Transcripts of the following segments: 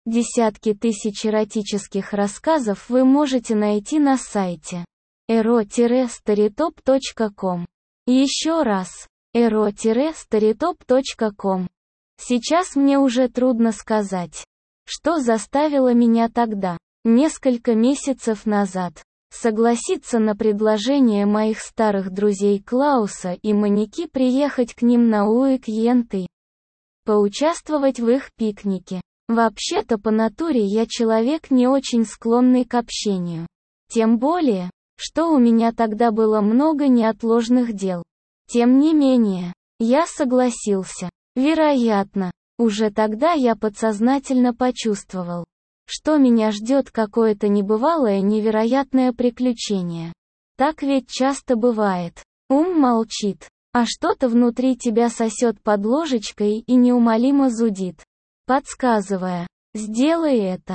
Десятки тысяч эротических рассказов вы можете найти на сайте ero-storytop.com. Еще раз, ero-storytop.com. Сейчас мне уже трудно сказать, что заставило меня тогда, несколько месяцев назад, согласиться на предложение моих старых друзей Клауса и Моники приехать к ним на уик-энд и поучаствовать в их пикнике. Вообще-то по натуре я человек не очень склонный к общению. Тем более, что у меня тогда было много неотложных дел. Тем не менее, я согласился. Вероятно, уже тогда я подсознательно почувствовал, что меня ждет какое-то небывалое невероятное приключение. Так ведь часто бывает. Ум молчит, а что-то внутри тебя сосет под ложечкой и неумолимо зудит, подсказывая: сделай это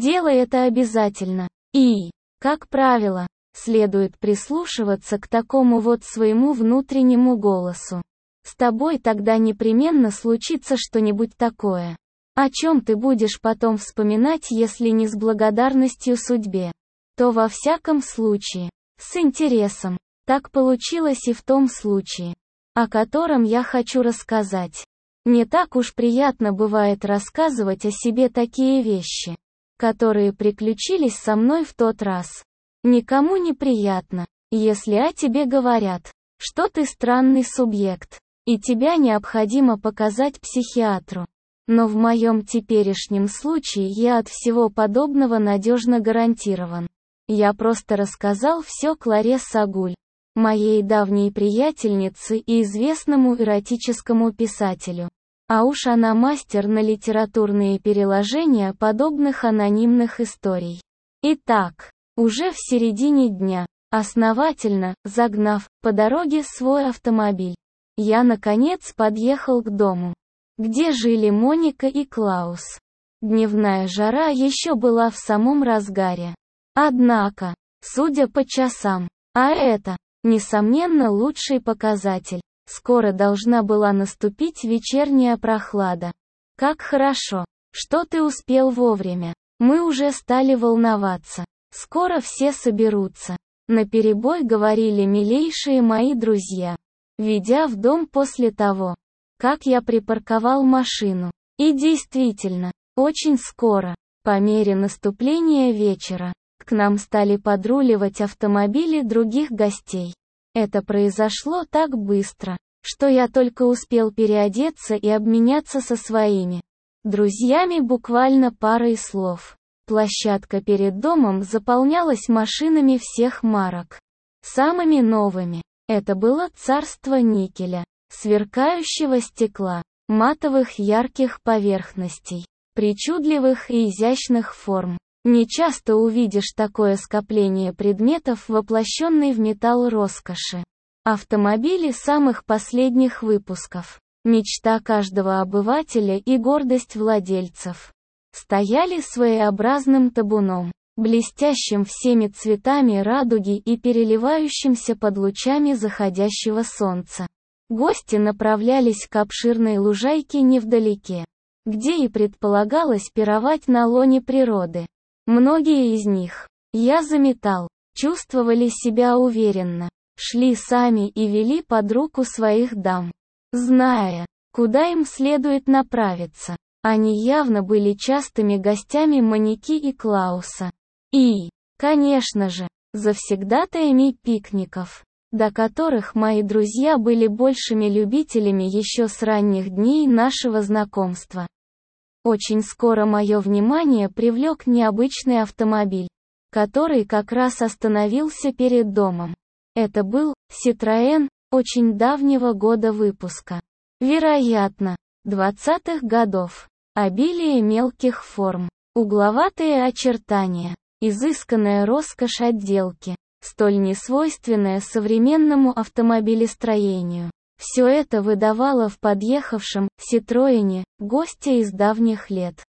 обязательно. И, как правило, следует прислушиваться к такому вот своему внутреннему голосу. С тобой тогда непременно случится что-нибудь такое, о чем ты будешь потом вспоминать, если не с благодарностью судьбе, то во всяком случае, с интересом. Так получилось и в том случае, о котором я хочу рассказать. Не так уж приятно бывает рассказывать о себе такие вещи, которые приключились со мной в тот раз. Никому не приятно, если о тебе говорят, что ты странный субъект, и тебя необходимо показать психиатру. Но в моем теперешнем случае я от всего подобного надежно гарантирован. Я просто рассказал все Кларе Сагуль, моей давней приятельнице и известному эротическому писателю. А уж она мастер на литературные переложения подобных анонимных историй. Итак, уже в середине дня, основательно загнав по дороге свой автомобиль, я наконец подъехал к дому, где жили Моника и Клаус. Дневная жара еще была в самом разгаре. Однако, судя по часам, а это, несомненно, лучший показатель, скоро должна была наступить вечерняя прохлада. Как хорошо, что ты успел вовремя. Мы уже стали волноваться. Скоро все соберутся. Наперебой говорили милейшие мои друзья, ведя в дом после того, как я припарковал машину. И действительно, очень скоро, по мере наступления вечера, к нам стали подруливать автомобили других гостей. Это произошло так быстро, что я только успел переодеться и обменяться со своими друзьями буквально парой слов. Площадка перед домом заполнялась машинами всех марок. Самыми новыми. Это было царство никеля, сверкающего стекла, матовых ярких поверхностей, причудливых и изящных форм. Не часто увидишь такое скопление предметов, воплощенной в металл роскоши. Автомобили самых последних выпусков. Мечта каждого обывателя и гордость владельцев. Стояли своеобразным табуном, блестящим всеми цветами радуги и переливающимся под лучами заходящего солнца. Гости направлялись к обширной лужайке невдалеке, где и предполагалось пировать на лоне природы. Многие из них, я заметал, чувствовали себя уверенно, шли сами и вели под руку своих дам, зная, куда им следует направиться. Они явно были частыми гостями Моники и Клауса. И, конечно же, завсегдатаями пикников, до которых мои друзья были большими любителями еще с ранних дней нашего знакомства. Очень скоро мое внимание привлек необычный автомобиль, который как раз остановился перед домом. Это был Citroën, очень давнего года выпуска. Вероятно, 20-х годов. Обилие мелких форм, угловатые очертания, изысканная роскошь отделки, столь несвойственная современному автомобилестроению. Все это выдавало в подъехавшем Citroёне гостя из давних лет.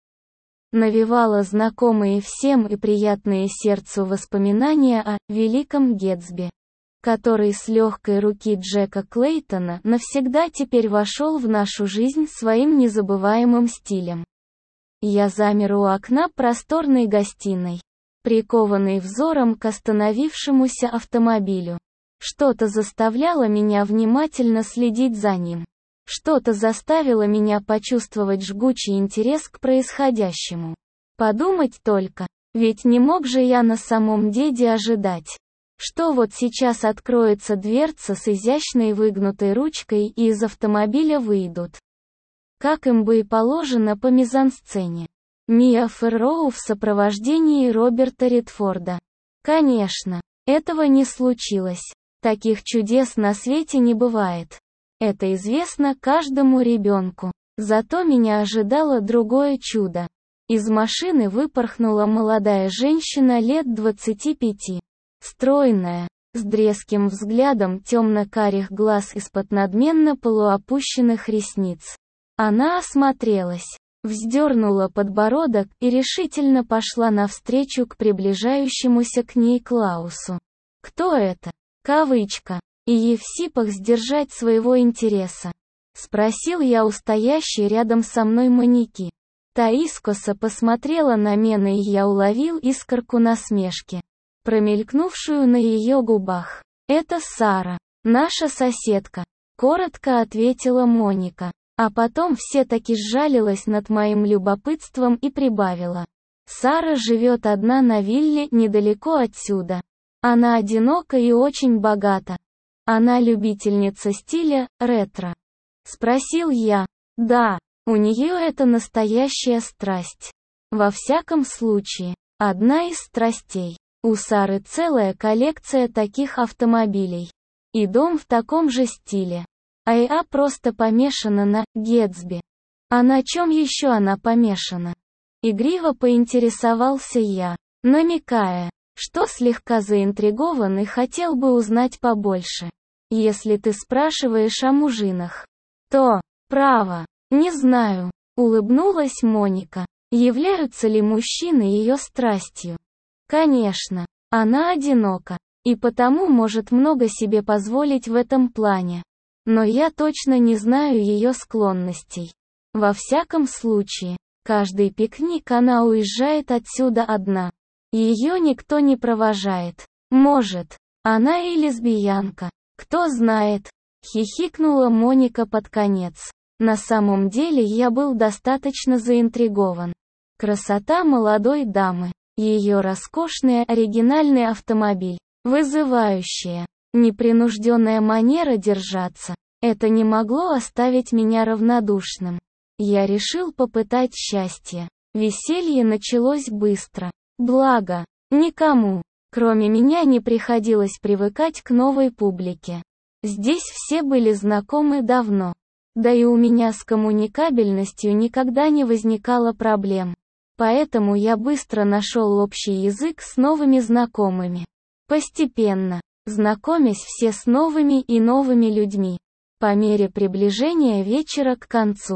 Навевало знакомые всем и приятные сердцу воспоминания о «Великом Гэтсби», который с легкой руки Джека Клейтона навсегда теперь вошел в нашу жизнь своим незабываемым стилем. Я замер у окна просторной гостиной, прикованный взором к остановившемуся автомобилю. Что-то заставляло меня внимательно следить за ним. Что-то заставило меня почувствовать жгучий интерес к происходящему. Подумать только, ведь не мог же я на самом деле ожидать, что вот сейчас откроется дверца с изящной выгнутой ручкой и из автомобиля выйдут, как им бы и положено по мизансцене, Мия Ферроу в сопровождении Роберта Редфорда. Конечно, этого не случилось. Таких чудес на свете не бывает. Это известно каждому ребенку. Зато меня ожидало другое чудо. Из машины выпорхнула молодая женщина лет 25. Стройная, с дрезким взглядом темно-карих глаз из-под надменно полуопущенных ресниц. Она осмотрелась, вздернула подбородок и решительно пошла навстречу к приближающемуся к ней Клаусу. «Кто это?» Кавычка. «И Евсипах сдержать своего интереса?» Спросил я у стоящей рядом со мной маньяки. Та искоса посмотрела на меня, и я уловил искорку насмешки, промелькнувшую на ее губах. «Это Сара, наша соседка», — коротко ответила Моника. А потом все-таки сжалилась над моим любопытством и прибавила. «Сара живет одна на вилле недалеко отсюда. Она одинока и очень богата. Она любительница стиля ретро». Спросил я. «Да, у нее это настоящая страсть. Во всяком случае, одна из страстей. У Сары целая коллекция таких автомобилей. И дом в таком же стиле. А я просто помешана на Гетсби». «А на чем еще она помешана?» Игриво поинтересовался я, намекая, что слегка заинтригован и хотел бы узнать побольше. «Если ты спрашиваешь о мужинах, то, право, не знаю», — улыбнулась Моника. «Являются ли мужчины ее страстью?» «Конечно, она одинока, и потому может много себе позволить в этом плане. Но я точно не знаю ее склонностей. Во всяком случае, каждый пикник она уезжает отсюда одна. Ее никто не провожает. Может, она и лесбиянка. Кто знает?» Хихикнула Моника под конец. На самом деле я был достаточно заинтригован. Красота молодой дамы, ее роскошный оригинальный автомобиль, вызывающая, непринужденная манера держаться. Это не могло оставить меня равнодушным. Я решил попытать счастье. Веселье началось быстро. Благо, никому, кроме меня, не приходилось привыкать к новой публике. Здесь все были знакомы давно. Да и у меня с коммуникабельностью никогда не возникало проблем. Поэтому я быстро нашел общий язык с новыми знакомыми. Постепенно, знакомясь все с новыми и новыми людьми. По мере приближения вечера к концу,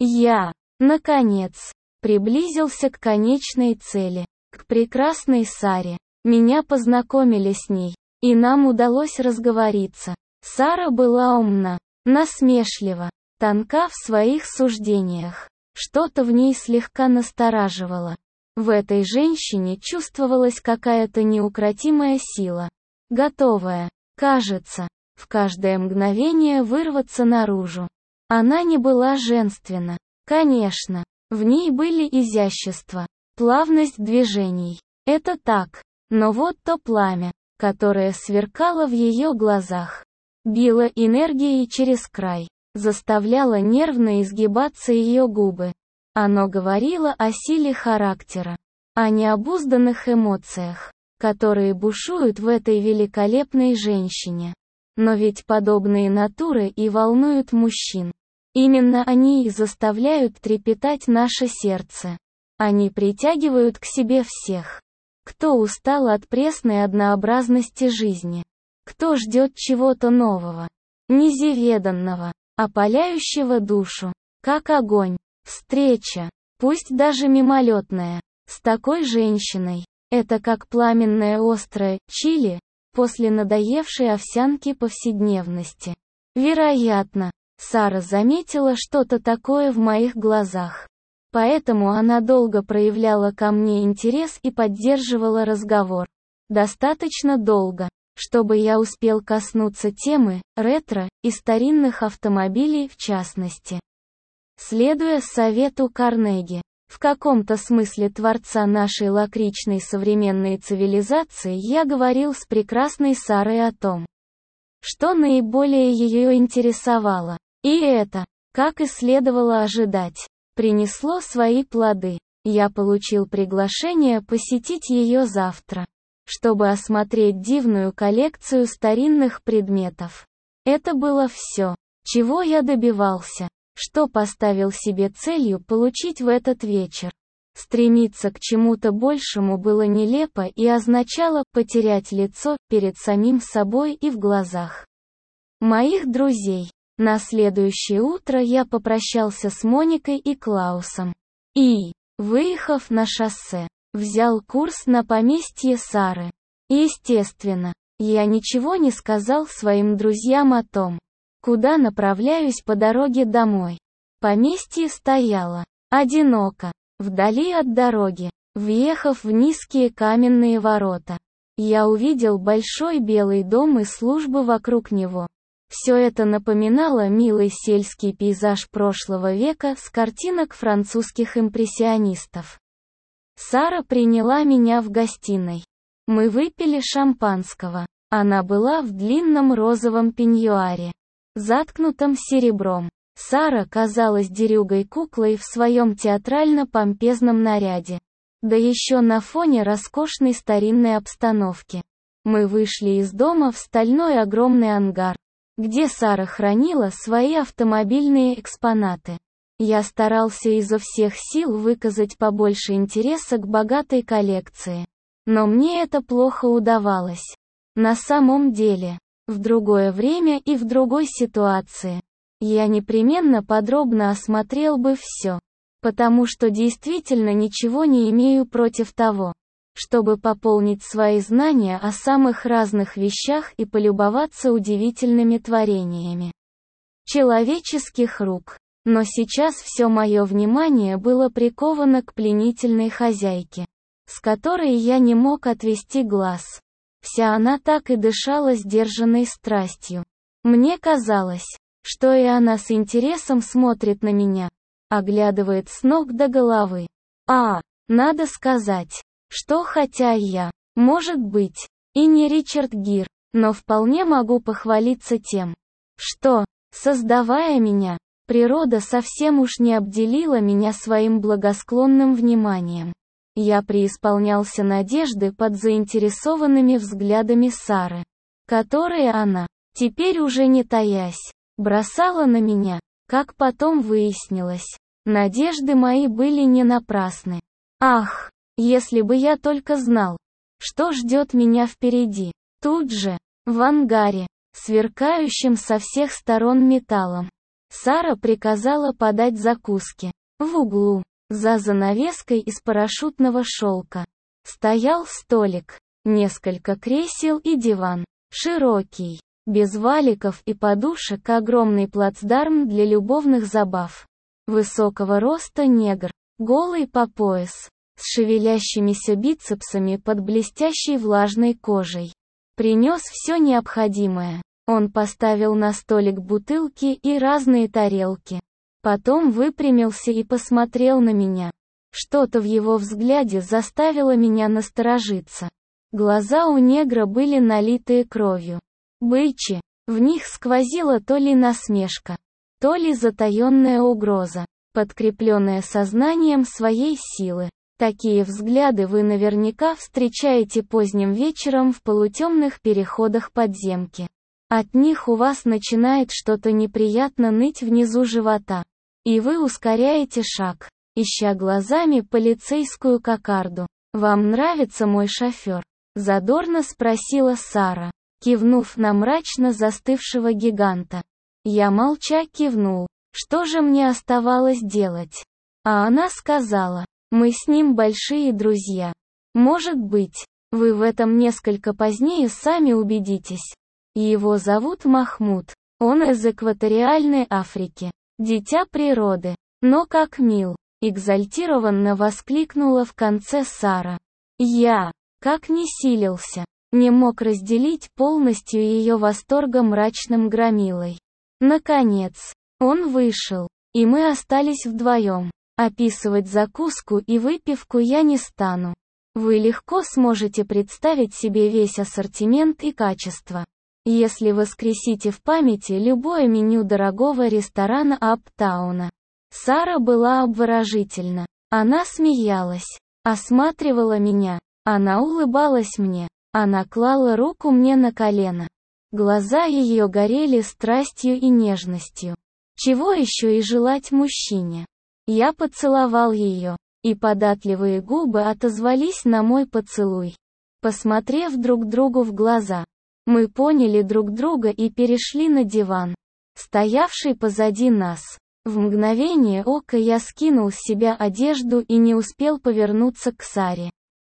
я, наконец, приблизился к конечной цели, к прекрасной Саре. Меня познакомили с ней, и нам удалось разговориться. Сара была умна, насмешлива, тонка в своих суждениях. Что-то в ней слегка настораживало. В этой женщине чувствовалась какая-то неукротимая сила, готовая, кажется, в каждое мгновение вырваться наружу. Она не была женственна. Конечно, в ней были изящество, плавность движений. Это так. Но вот то пламя, которое сверкало в ее глазах, било энергией через край, заставляло нервно изгибаться ее губы. Оно говорило о силе характера, о необузданных эмоциях, которые бушуют в этой великолепной женщине. Но ведь подобные натуры и волнуют мужчин. Именно они и заставляют трепетать наше сердце. Они притягивают к себе всех, кто устал от пресной однообразности жизни, кто ждет чего-то нового, неизведанного, опаляющего душу, как огонь. Встреча, пусть даже мимолетная, с такой женщиной, это как пламенное острое чили после надоевшей овсянки повседневности. Вероятно, Сара заметила что-то такое в моих глазах. Поэтому она долго проявляла ко мне интерес и поддерживала разговор. Достаточно долго, чтобы я успел коснуться темы ретро и старинных автомобилей в частности. Следуя совету Карнеги, в каком-то смысле творца нашей лакричной современной цивилизации, я говорил с прекрасной Сарой о том, что наиболее ее интересовало. И это, как и следовало ожидать, принесло свои плоды. Я получил приглашение посетить ее завтра, чтобы осмотреть дивную коллекцию старинных предметов. Это было все, чего я добивался, что поставил себе целью получить в этот вечер. Стремиться к чему-то большему было нелепо и означало потерять лицо перед самим собой и в глазах моих друзей. На следующее утро я попрощался с Моникой и Клаусом. И, выехав на шоссе, взял курс на поместье Сары. Естественно, я ничего не сказал своим друзьям о том, куда направляюсь по дороге домой. Поместье стояло одиноко, вдали от дороги. Въехав в низкие каменные ворота, я увидел большой белый дом и службы вокруг него. Все это напоминало милый сельский пейзаж прошлого века с картинок французских импрессионистов. Сара приняла меня в гостиной. Мы выпили шампанского. Она была в длинном розовом пеньюаре, заткнутом серебром. Сара казалась дерюгой-куклой в своем театрально-помпезном наряде. Да еще на фоне роскошной старинной обстановки. Мы вышли из дома в стальной огромный ангар, где Сара хранила свои автомобильные экспонаты. Я старался изо всех сил выказать побольше интереса к богатой коллекции. Но мне это плохо удавалось. На самом деле, в другое время и в другой ситуации, я непременно подробно осмотрел бы все, потому что действительно ничего не имею против того, чтобы пополнить свои знания о самых разных вещах и полюбоваться удивительными творениями человеческих рук. Но сейчас все мое внимание было приковано к пленительной хозяйке, с которой я не мог отвести глаз. Вся она так и дышала сдержанной страстью. Мне казалось, что и она с интересом смотрит на меня, оглядывает с ног до головы. Надо сказать, что хотя я, может быть, и не Ричард Гир, но вполне могу похвалиться тем, что, создавая меня, природа совсем уж не обделила меня своим благосклонным вниманием. Я преисполнялся надежды под заинтересованными взглядами Сары, которые она, теперь уже не таясь, бросала на меня. Как потом выяснилось, надежды мои были не напрасны. Ах, если бы я только знал, что ждет меня впереди. Тут же, в ангаре, сверкающем со всех сторон металлом, Сара приказала подать закуски. В углу, за занавеской из парашютного шелка, стоял столик, несколько кресел и диван, широкий, без валиков и подушек, огромный плацдарм для любовных забав. Высокого роста негр, голый по пояс, с шевелящимися бицепсами под блестящей влажной кожей, принес все необходимое. Он поставил на столик бутылки и разные тарелки. Потом выпрямился и посмотрел на меня. Что-то в его взгляде заставило меня насторожиться. Глаза у негра были налитые кровью. Бычьи, в них сквозила то ли насмешка, то ли затаенная угроза, подкрепленная сознанием своей силы. Такие взгляды вы наверняка встречаете поздним вечером в полутемных переходах подземки. От них у вас начинает что-то неприятно ныть внизу живота. И вы ускоряете шаг, ища глазами полицейскую кокарду. «Вам нравится мой шофер?» — задорно спросила Сара, кивнув на мрачно застывшего гиганта. Я молча кивнул. Что же мне оставалось делать? А она сказала, мы с ним большие друзья. Может быть, вы в этом несколько позднее сами убедитесь. Его зовут Махмуд. Он из экваториальной Африки. Дитя природы. Но как мил. экзальтированно воскликнула в конце Сара. Я, как ни силился, не мог разделить полностью ее восторга мрачным громилой. Наконец, он вышел, и мы остались вдвоем. Описывать закуску и выпивку я не стану. Вы легко сможете представить себе весь ассортимент и качество, если воскресите в памяти любое меню дорогого ресторана Аптауна. Сара была обворожительна. Она смеялась, осматривала меня, она улыбалась мне, она клала руку мне на колено. Глаза ее горели страстью и нежностью. Чего еще и желать мужчине? Я поцеловал ее, и податливые губы отозвались на мой поцелуй. Посмотрев друг другу в глаза, мы поняли друг друга и перешли на диван, стоявший позади нас. В мгновение ока я скинул с себя одежду и не успел повернуться к Саре.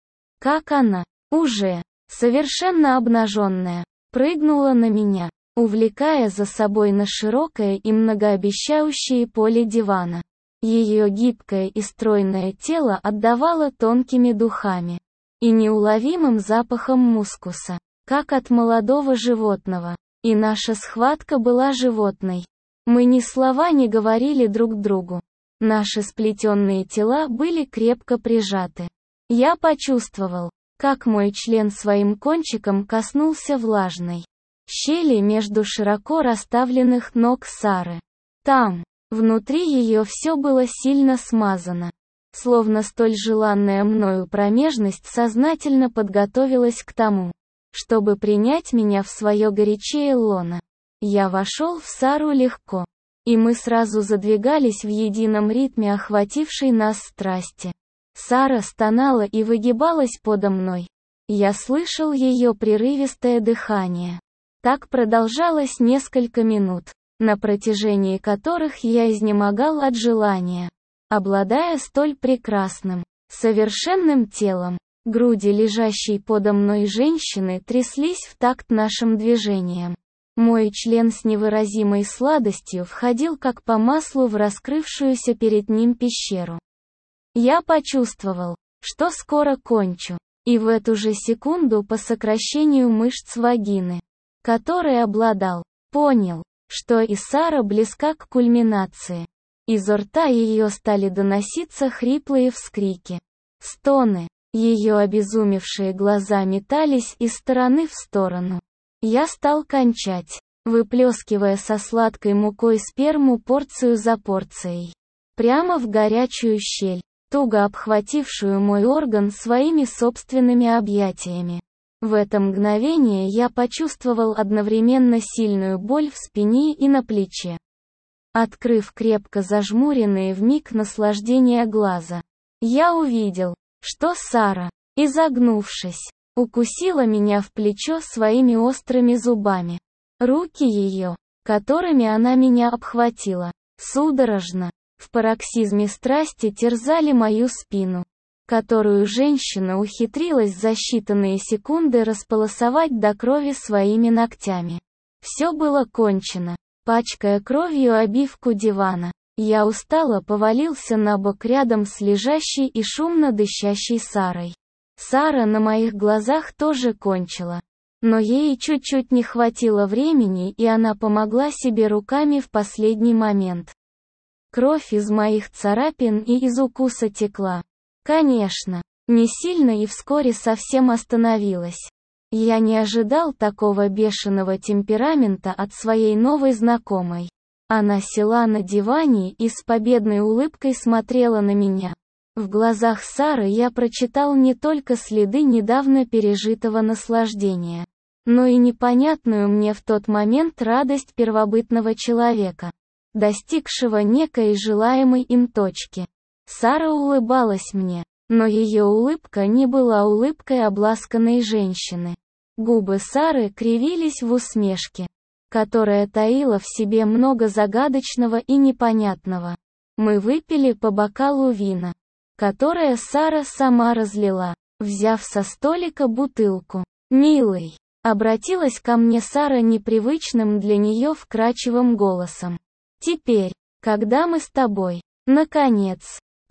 Как она, уже, совершенно обнаженная, прыгнула на меня, увлекая за собой на широкое и многообещающее поле дивана. Ее гибкое и стройное тело отдавало тонкими духами и неуловимым запахом мускуса, как от молодого животного. И наша схватка была животной. Мы ни слова не говорили друг другу. Наши сплетенные тела были крепко прижаты. Я почувствовал, как мой член своим кончиком коснулся влажной щели между широко расставленных ног Сары. Там, внутри ее все было сильно смазано. Словно столь желанная мною промежность сознательно подготовилась к тому, чтобы принять меня в свое горячее лоно. Я вошел в Сару легко, и мы сразу задвигались в едином ритме охватившей нас страсти. Сара стонала и выгибалась подо мной. Я слышал ее прерывистое дыхание. Так продолжалось несколько минут, на протяжении которых я изнемогал от желания. Обладая столь прекрасным, совершенным телом, груди лежащей подо мной женщины тряслись в такт нашим движениям. Мой член с невыразимой сладостью входил как по маслу в раскрывшуюся перед ним пещеру. Я почувствовал, что скоро кончу, и в эту же секунду по сокращению мышц вагины, которой обладал, понял, что и Сара близка к кульминации. Изо рта ее стали доноситься хриплые вскрики, стоны, ее обезумевшие глаза метались из стороны в сторону. Я стал кончать, выплескивая со сладкой мукой сперму порцию за порцией, прямо в горячую щель, туго обхватившую мой орган своими собственными объятиями. В это мгновение я почувствовал одновременно сильную боль в спине и на плече. Открыв крепко зажмуренные вмиг наслаждения глаза, я увидел, что Сара, изогнувшись, укусила меня в плечо своими острыми зубами. Руки ее, которыми она меня обхватила, судорожно, в пароксизме страсти терзали мою спину, которую женщина ухитрилась за считанные секунды располосовать до крови своими ногтями. Все было кончено. Пачкая кровью обивку дивана, я устало повалился на бок рядом с лежащей и шумно дышащей Сарой. Сара на моих глазах тоже кончила. Но ей чуть-чуть не хватило времени, и она помогла себе руками в последний момент. Кровь из моих царапин и из укуса текла. Конечно, не сильно и вскоре совсем остановилась. Я не ожидал такого бешеного темперамента от своей новой знакомой. Она села на диване и с победной улыбкой смотрела на меня. В глазах Сары я прочитал не только следы недавно пережитого наслаждения, но и непонятную мне в тот момент радость первобытного человека, достигшего некой желаемой им точки. Сара улыбалась мне, но ее улыбка не была улыбкой обласканной женщины. Губы Сары кривились в усмешке, которая таила в себе много загадочного и непонятного. Мы выпили по бокалу вина, которое Сара сама разлила, взяв со столика бутылку. «Милый», — обратилась ко мне Сара непривычным для нее вкрадчивым голосом. «Теперь, когда мы с тобой, наконец,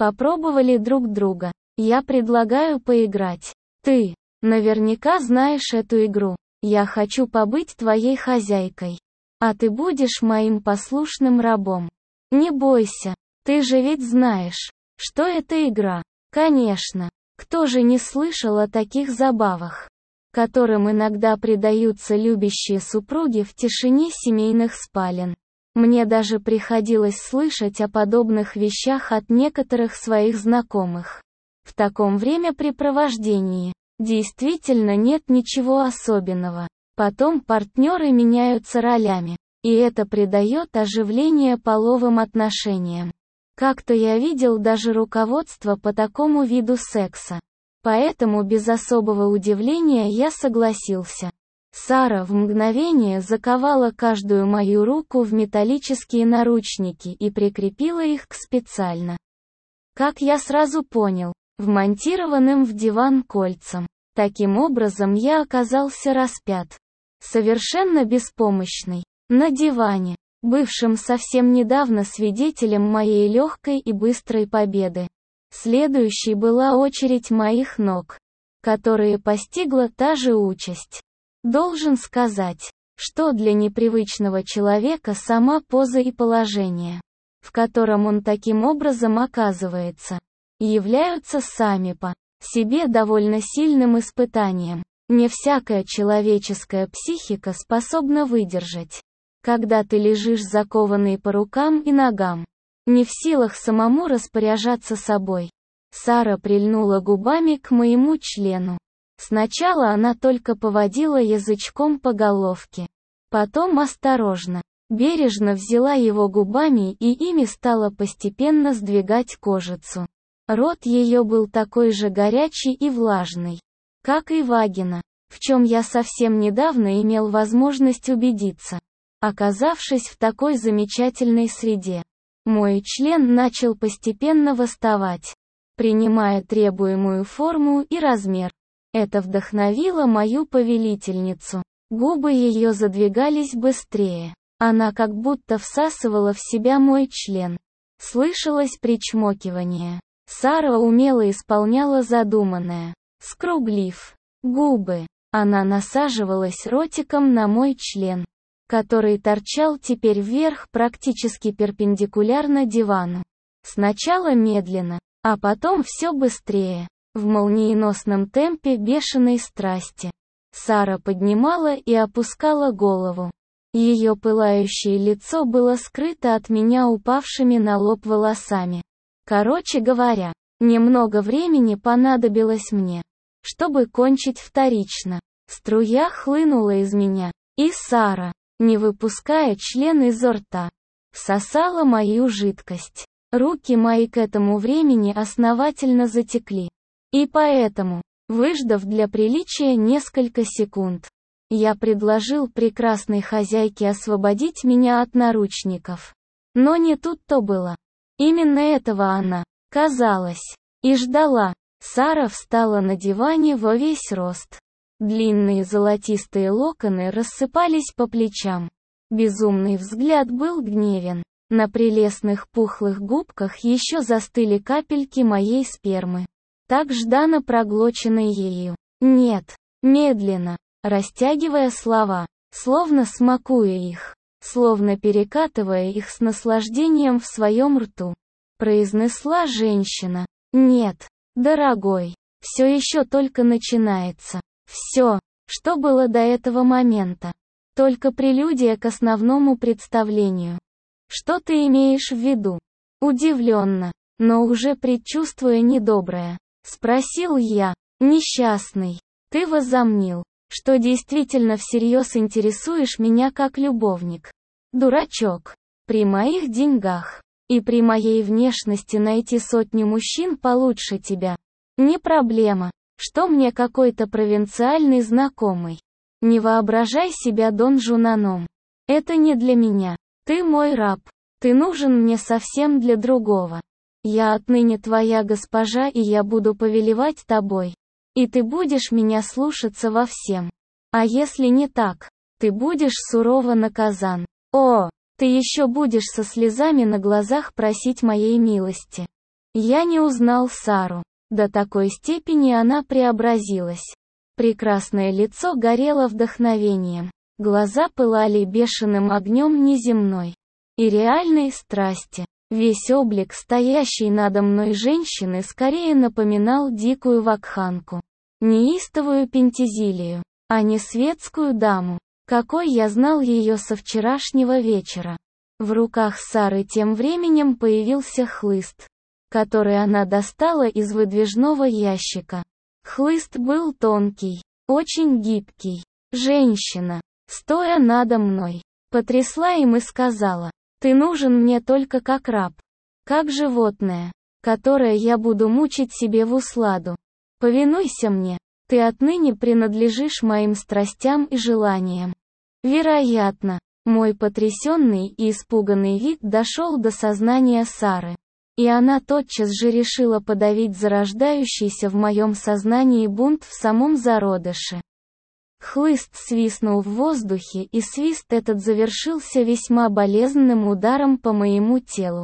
Попробовали друг друга. Я предлагаю поиграть. Ты наверняка знаешь эту игру. Я хочу побыть твоей хозяйкой. А ты будешь моим послушным рабом. Не бойся. Ты же ведь знаешь, что это игра. Конечно. Кто же не слышал о таких забавах, которым иногда предаются любящие супруги в тишине семейных спален. Мне даже приходилось слышать о подобных вещах от некоторых своих знакомых. В таком времяпрепровождении действительно нет ничего особенного. Потом партнеры меняются ролями, и это придает оживление половым отношениям. Как-то я видел даже руководство по такому виду секса. Поэтому без особого удивления я согласился. Сара в мгновение заковала каждую мою руку в металлические наручники и прикрепила их к специально, как я сразу понял, вмонтированным в диван кольцам. Таким образом я оказался распят. Совершенно беспомощный. На диване, бывшим совсем недавно свидетелем моей легкой и быстрой победы. Следующей была очередь моих ног, которые постигла та же участь. Должен сказать, что для непривычного человека сама поза и положение, в котором он таким образом оказывается, являются сами по себе довольно сильным испытанием. Не всякая человеческая психика способна выдержать, когда ты лежишь закованный по рукам и ногам, не в силах самому распоряжаться собой. Сара прильнула губами к моему члену. Сначала она только поводила язычком по головке. Потом осторожно, бережно взяла его губами и ими стала постепенно сдвигать кожицу. Рот ее был такой же горячий и влажный, как и вагина, в чем я совсем недавно имел возможность убедиться, оказавшись в такой замечательной среде. Мой член начал постепенно восставать, принимая требуемую форму и размер. Это вдохновило мою повелительницу. Губы ее задвигались быстрее. Она как будто всасывала в себя мой член. Слышалось причмокивание. Сара умело исполняла задуманное. Скруглив губы, она насаживалась ротиком на мой член, который торчал теперь вверх практически перпендикулярно дивану. Сначала медленно, а потом все быстрее. В молниеносном темпе бешеной страсти. Сара поднимала и опускала голову. Ее пылающее лицо было скрыто от меня упавшими на лоб волосами. Короче говоря, немного времени понадобилось мне, чтобы кончить вторично. Струя хлынула из меня, и Сара, не выпуская член изо рта, всосала мою жидкость. Руки мои к этому времени основательно затекли. И поэтому, выждав для приличия несколько секунд, я предложил прекрасной хозяйке освободить меня от наручников. Но не тут-то было. Именно этого она, казалось, и ждала. Сара встала на диване во весь рост. Длинные золотистые локоны рассыпались по плечам. Безумный взгляд был гневен. На прелестных пухлых губках еще застыли капельки моей спермы, так ждано проглоченной ею. Нет, медленно, растягивая слова, словно смакуя их, словно перекатывая их с наслаждением в своем рту, произнесла женщина. Нет, дорогой, все еще только начинается. Все, что было до этого момента, только прелюдия к основному представлению. Что ты имеешь в виду? Удивленно, но уже предчувствуя недоброе, спросил я. Несчастный, ты возомнил, что действительно всерьез интересуешь меня как любовник. Дурачок. При моих деньгах и при моей внешности найти сотню мужчин получше тебя. Не проблема, что мне какой-то провинциальный знакомый. Не воображай себя Дон Жуаном. Это не для меня. Ты мой раб. Ты нужен мне совсем для другого. Я отныне твоя госпожа, и я буду повелевать тобой. И ты будешь меня слушаться во всем. А если не так, ты будешь сурово наказан. О, ты еще будешь со слезами на глазах просить моей милости. Я не узнал Сару. До такой степени она преобразилась. Прекрасное лицо горело вдохновением. Глаза пылали бешеным огнем неземной и реальной страсти. Весь облик стоящей надо мной женщины скорее напоминал дикую вакханку. Неистовую пентезилию, а не светскую даму, какой я знал ее со вчерашнего вечера. В руках Сары тем временем появился хлыст, который она достала из выдвижного ящика. Хлыст был тонкий, очень гибкий. Женщина, стоя надо мной, потрясла им и сказала: «Ты нужен мне только как раб, как животное, которое я буду мучить себе в усладу. Повинуйся мне, ты отныне принадлежишь моим страстям и желаниям». Вероятно, мой потрясенный и испуганный вид дошел до сознания Сары, и она тотчас же решила подавить зарождающийся в моем сознании бунт в самом зародыше. Хлыст свистнул в воздухе, и свист этот завершился весьма болезненным ударом по моему телу.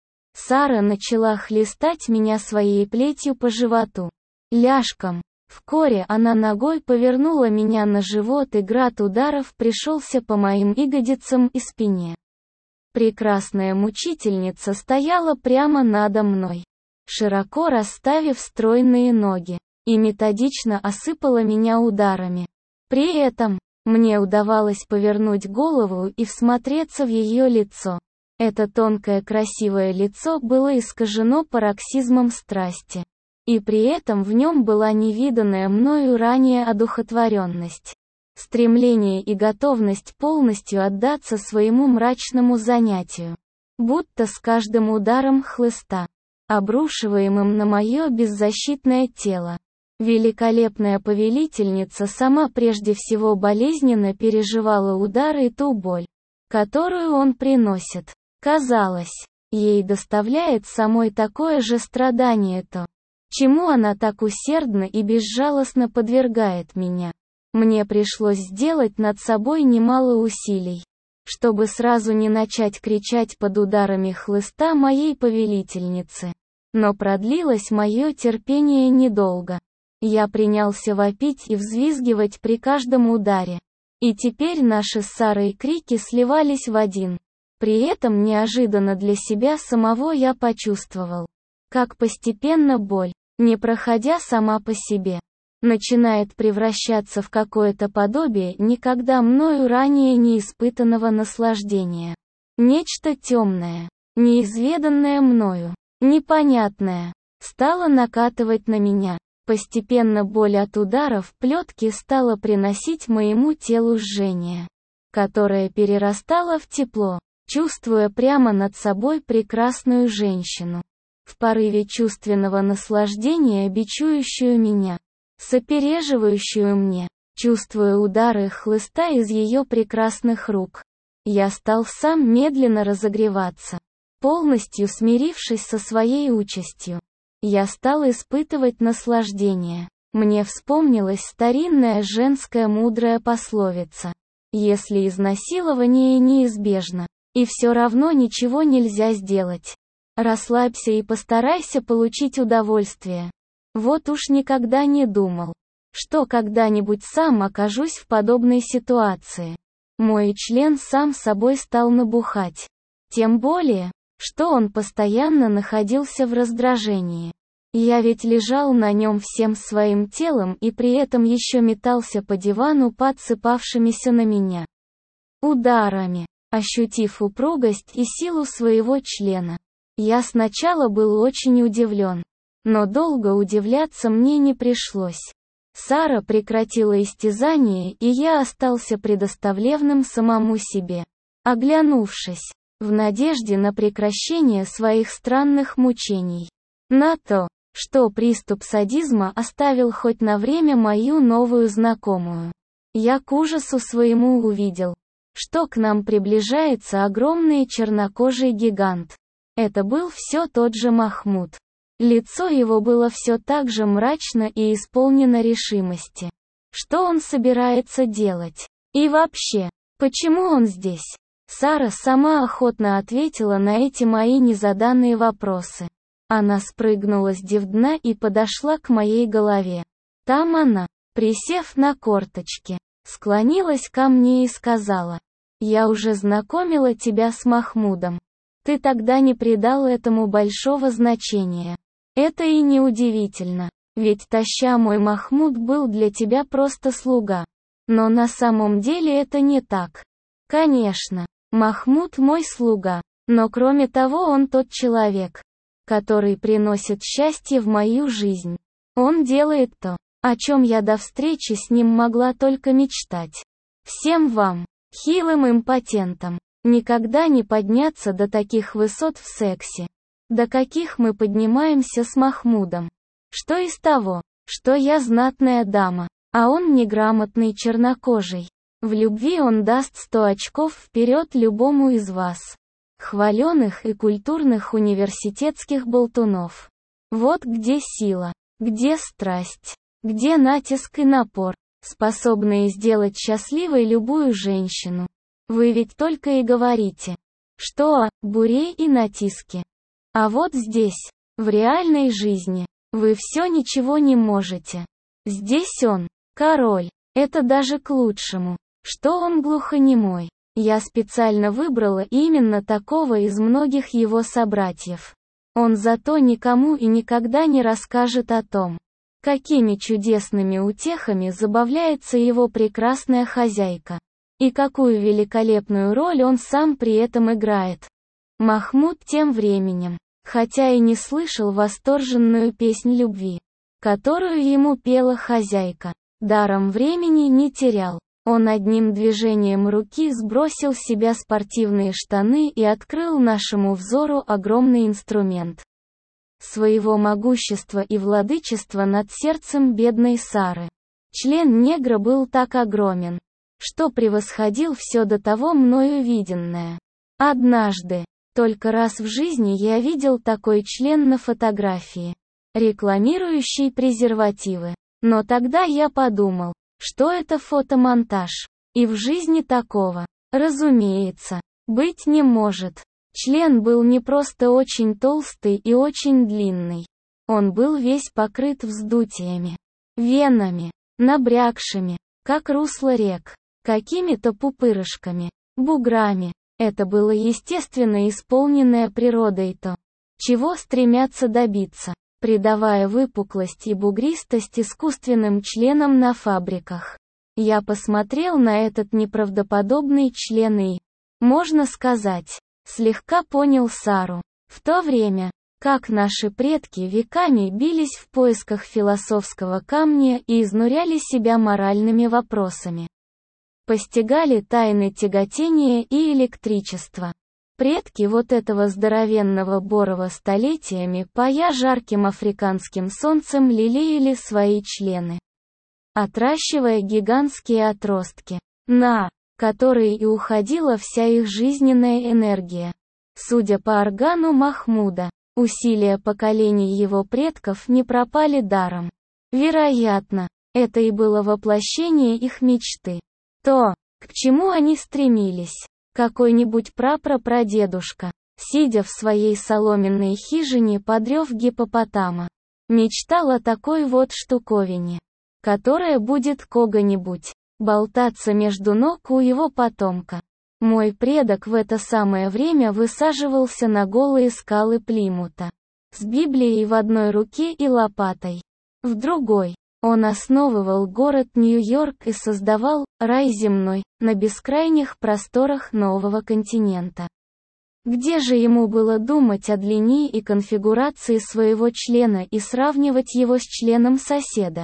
Сара начала хлестать меня своей плетью по животу, ляжкам. Вскоре она ногой повернула меня на живот, и град ударов пришелся по моим ягодицам и спине. Прекрасная мучительница стояла прямо надо мной, широко расставив стройные ноги, и методично осыпала меня ударами. При этом, мне удавалось повернуть голову и всмотреться в ее лицо. Это тонкое красивое лицо было искажено пароксизмом страсти. И при этом в нем была невиданная мною ранее одухотворенность, стремление и готовность полностью отдаться своему мрачному занятию. Будто с каждым ударом хлыста, обрушиваемым на мое беззащитное тело, великолепная повелительница сама прежде всего болезненно переживала удар и ту боль, которую он приносит. Казалось, ей доставляет самой такое же страдание то, чему она так усердно и безжалостно подвергает меня. Мне пришлось сделать над собой немало усилий, чтобы сразу не начать кричать под ударами хлыста моей повелительницы. Но продлилось мое терпение недолго. Я принялся вопить и взвизгивать при каждом ударе. И теперь наши с Сарой крики сливались в один. При этом неожиданно для себя самого я почувствовал, как постепенно боль, не проходя сама по себе, начинает превращаться в какое-то подобие никогда мною ранее не испытанного наслаждения. Нечто темное, неизведанное мною, непонятное, стало накатывать на меня. Постепенно боль от ударов плетки стала приносить моему телу жжение, которое перерастало в тепло, чувствуя прямо над собой прекрасную женщину, в порыве чувственного наслаждения бичующую меня, сопереживающую мне, чувствуя удары хлыста из ее прекрасных рук. Я стал сам медленно разогреваться, полностью смирившись со своей участью. Я стал испытывать наслаждение. Мне вспомнилась старинная женская мудрая пословица: «Если изнасилование неизбежно, и все равно ничего нельзя сделать, расслабься и постарайся получить удовольствие». Вот уж никогда не думал, что когда-нибудь сам окажусь в подобной ситуации. Мой член сам собой стал набухать. Тем более, что он постоянно находился в раздражении. Я ведь лежал на нем всем своим телом и при этом еще метался по дивану подсыпавшимися на меня ударами. Ощутив упругость и силу своего члена, я сначала был очень удивлен, но долго удивляться мне не пришлось. Сара прекратила истязание, и я остался предоставленным самому себе, оглянувшись, в надежде на прекращение своих странных мучений. На то, что приступ садизма оставил хоть на время мою новую знакомую. Я к ужасу своему увидел, что к нам приближается огромный чернокожий гигант. Это был все тот же Махмуд. Лицо его было все так же мрачно и исполнено решимости. Что он собирается делать? И вообще, почему он здесь? Сара сама охотно ответила на эти мои незаданные вопросы. Она спрыгнула с дивана и подошла к моей голове. Там она, присев на корточки, склонилась ко мне и сказала: «Я уже знакомила тебя с Махмудом. Ты тогда не придал этому большого значения. Это и не удивительно, ведь таща мой Махмуд был для тебя просто слуга. Но на самом деле это не так. Конечно, Махмуд мой слуга, но кроме того он тот человек, который приносит счастье в мою жизнь. Он делает то, о чем я до встречи с ним могла только мечтать. Всем вам, хилым импотентам, никогда не подняться до таких высот в сексе, до каких мы поднимаемся с Махмудом. Что из того, что я знатная дама, а он неграмотный чернокожий? В любви он даст 100 очков вперед любому из вас, хваленых и культурных университетских болтунов. Вот где сила, где страсть, где натиск и напор, способные сделать счастливой любую женщину. Вы ведь только и говорите, что о буре и натиске. А вот здесь, в реальной жизни, вы все ничего не можете. Здесь он, король, это даже к лучшему, что он глухонемой. Я специально выбрала именно такого из многих его собратьев. Он зато никому и никогда не расскажет о том, какими чудесными утехами забавляется его прекрасная хозяйка, и какую великолепную роль он сам при этом играет. Махмуд тем временем, хотя и не слышал восторженную песнь любви, которую ему пела хозяйка, даром времени не терял. Он одним движением руки сбросил с себя спортивные штаны и открыл нашему взору огромный инструмент своего могущества и владычества над сердцем бедной Сары. Член негра был так огромен, что превосходил все до того мною виденное. Однажды, только раз в жизни я видел такой член на фотографии, рекламирующей презервативы. Но тогда я подумал, что это фотомонтаж, и в жизни такого, разумеется, быть не может. Член был не просто очень толстый и очень длинный. Он был весь покрыт вздутиями, венами, набрякшими, как русло рек, какими-то пупырышками, буграми. Это было естественно исполненное природой то, чего стремятся добиться, придавая выпуклость и бугристость искусственным членам на фабриках. Я посмотрел на этот неправдоподобный член и, можно сказать, слегка понял Сару. В то время, как наши предки веками бились в поисках философского камня и изнуряли себя моральными вопросами, постигали тайны тяготения и электричества. Предки вот этого здоровенного Борова столетиями поя жарким африканским солнцем лелеяли свои члены, отращивая гигантские отростки, на которые и уходила вся их жизненная энергия. Судя по органу Махмуда, усилия поколений его предков не пропали даром. Вероятно, это и было воплощение их мечты. То, к чему они стремились. Какой-нибудь прапрапрадедушка, сидя в своей соломенной хижине под рев гиппопотама, мечтал о такой вот штуковине, которая будет кого-нибудь болтаться между ног у его потомка. Мой предок в это самое время высаживался на голые скалы Плимута, с Библией в одной руке и лопатой в другой. Он основывал город Нью-Йорк и создавал рай земной на бескрайних просторах нового континента. Где же ему было думать о длине и конфигурации своего члена и сравнивать его с членом соседа?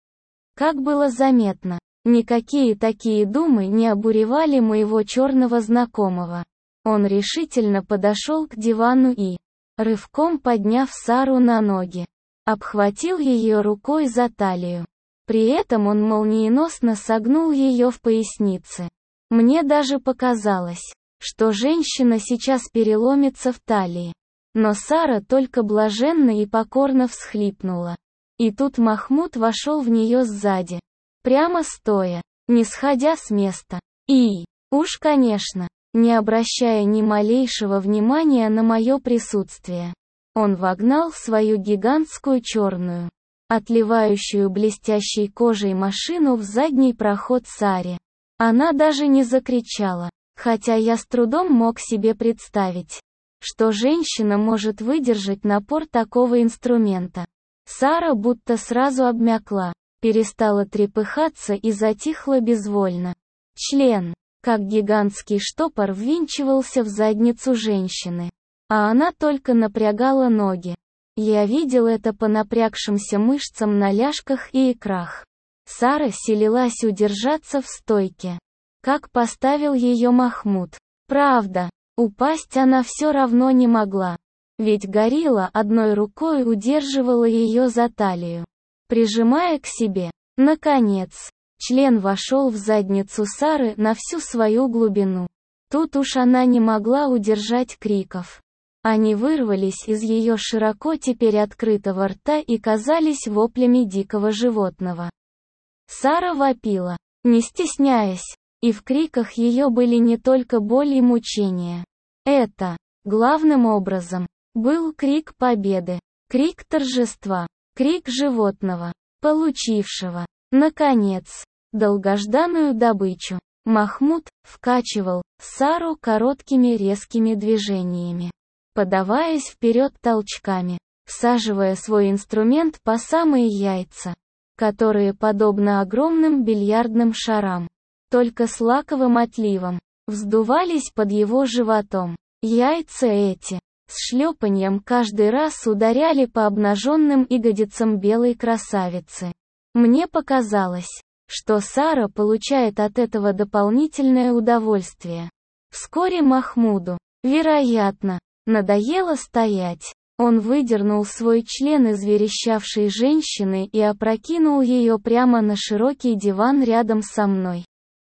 Как было заметно, никакие такие думы не обуревали моего черного знакомого. Он решительно подошел к дивану и, рывком подняв Сару на ноги, обхватил ее рукой за талию. При этом он молниеносно согнул ее в пояснице. Мне даже показалось, что женщина сейчас переломится в талии. Но Сара только блаженно и покорно всхлипнула. И тут Махмуд вошел в нее сзади, прямо стоя, не сходя с места. И, уж конечно, не обращая ни малейшего внимания на мое присутствие. Он вогнал свою гигантскую черную, отливающую блестящей кожей машину в задний проход Саре. Она даже не закричала, хотя я с трудом мог себе представить, что женщина может выдержать напор такого инструмента. Сара будто сразу обмякла, перестала трепыхаться и затихла безвольно. Член, как гигантский штопор, ввинчивался в задницу женщины, а она только напрягала ноги. Я видел это по напрягшимся мышцам на ляжках и икрах. Сара силилась удержаться в стойке, как поставил ее Махмуд. Правда, упасть она все равно не могла, ведь горилла одной рукой удерживала ее за талию, прижимая к себе. Наконец, член вошел в задницу Сары на всю свою глубину. Тут уж она не могла удержать криков. Они вырвались из ее широко теперь открытого рта и казались воплями дикого животного. Сара вопила, не стесняясь, и в криках ее были не только боль и мучения. Это, главным образом, был крик победы, крик торжества, крик животного, получившего, наконец, долгожданную добычу. Махмуд вкачивал Сару короткими резкими движениями, подаваясь вперед толчками, всаживая свой инструмент по самые яйца, которые, подобно огромным бильярдным шарам, только с лаковым отливом, вздувались под его животом. Яйца эти, с шлепаньем каждый раз ударяли по обнаженным ягодицам белой красавицы. Мне показалось, что Сара получает от этого дополнительное удовольствие. Вскоре Махмуду, вероятно, надоело стоять. Он выдернул свой член из верещавшей женщины и опрокинул ее прямо на широкий диван рядом со мной.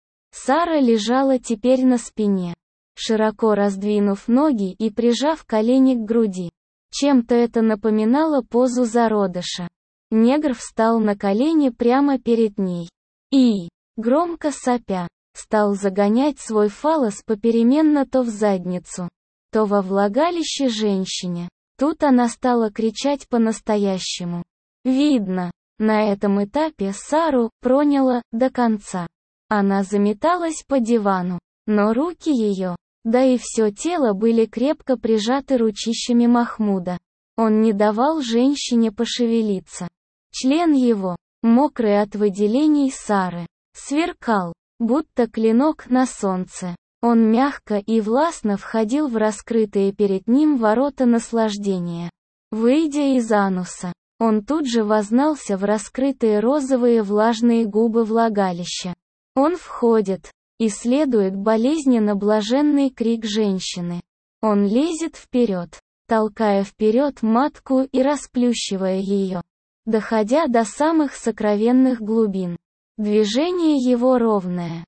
Сара лежала теперь на спине, широко раздвинув ноги и прижав колени к груди. Чем-то это напоминало позу зародыша. Негр встал на колени прямо перед ней и, громко сопя, стал загонять свой фаллос попеременно то в задницу, то во влагалище женщине. Тут она стала кричать по-настоящему. Видно, на этом этапе Сару проняло до конца. Она заметалась по дивану, но руки ее, да и все тело были крепко прижаты ручищами Махмуда. Он не давал женщине пошевелиться. Член его, мокрый от выделений Сары, сверкал, будто клинок на солнце. Он мягко и властно входил в раскрытые перед ним ворота наслаждения. Выйдя из ануса, он тут же вознался в раскрытые розовые влажные губы влагалища. Он входит, и следует болезненно блаженный крик женщины. Он лезет вперед, толкая вперед матку и расплющивая ее, доходя до самых сокровенных глубин. Движение его ровное,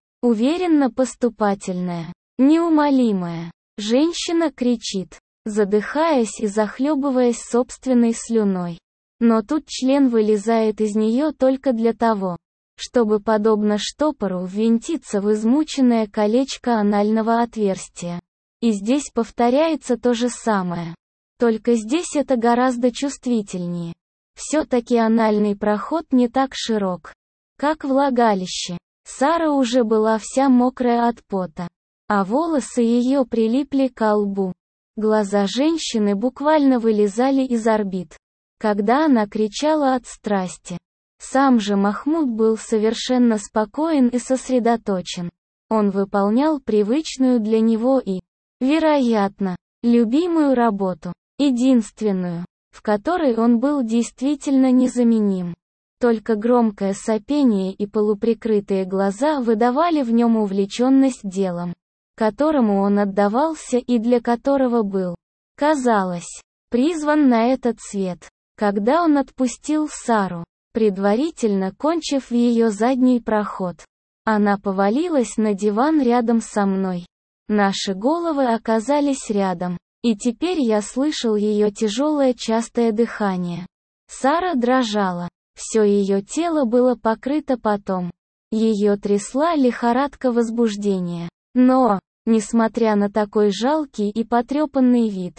уверенно-поступательное, неумолимое. Женщина кричит, задыхаясь и захлебываясь собственной слюной. Но тут член вылезает из нее только для того, чтобы, подобно штопору, ввинтиться в измученное колечко анального отверстия. И здесь повторяется то же самое. Только здесь это гораздо чувствительнее. Все-таки анальный проход не так широк, как влагалище. Сара уже была вся мокрая от пота, а волосы ее прилипли ко лбу. Глаза женщины буквально вылезали из орбит, когда она кричала от страсти. Сам же Махмуд был совершенно спокоен и сосредоточен. Он выполнял привычную для него и, вероятно, любимую работу, единственную, в которой он был действительно незаменим. Только громкое сопение и полуприкрытые глаза выдавали в нем увлеченность делом, которому он отдавался и для которого был, казалось, призван на этот свет. Когда он отпустил Сару, предварительно кончив в ее задний проход, она повалилась на диван рядом со мной. Наши головы оказались рядом, и теперь я слышал ее тяжелое частое дыхание. Сара дрожала. Все ее тело было покрыто потом. Ее трясла лихорадка возбуждения. Но, несмотря на такой жалкий и потрепанный вид,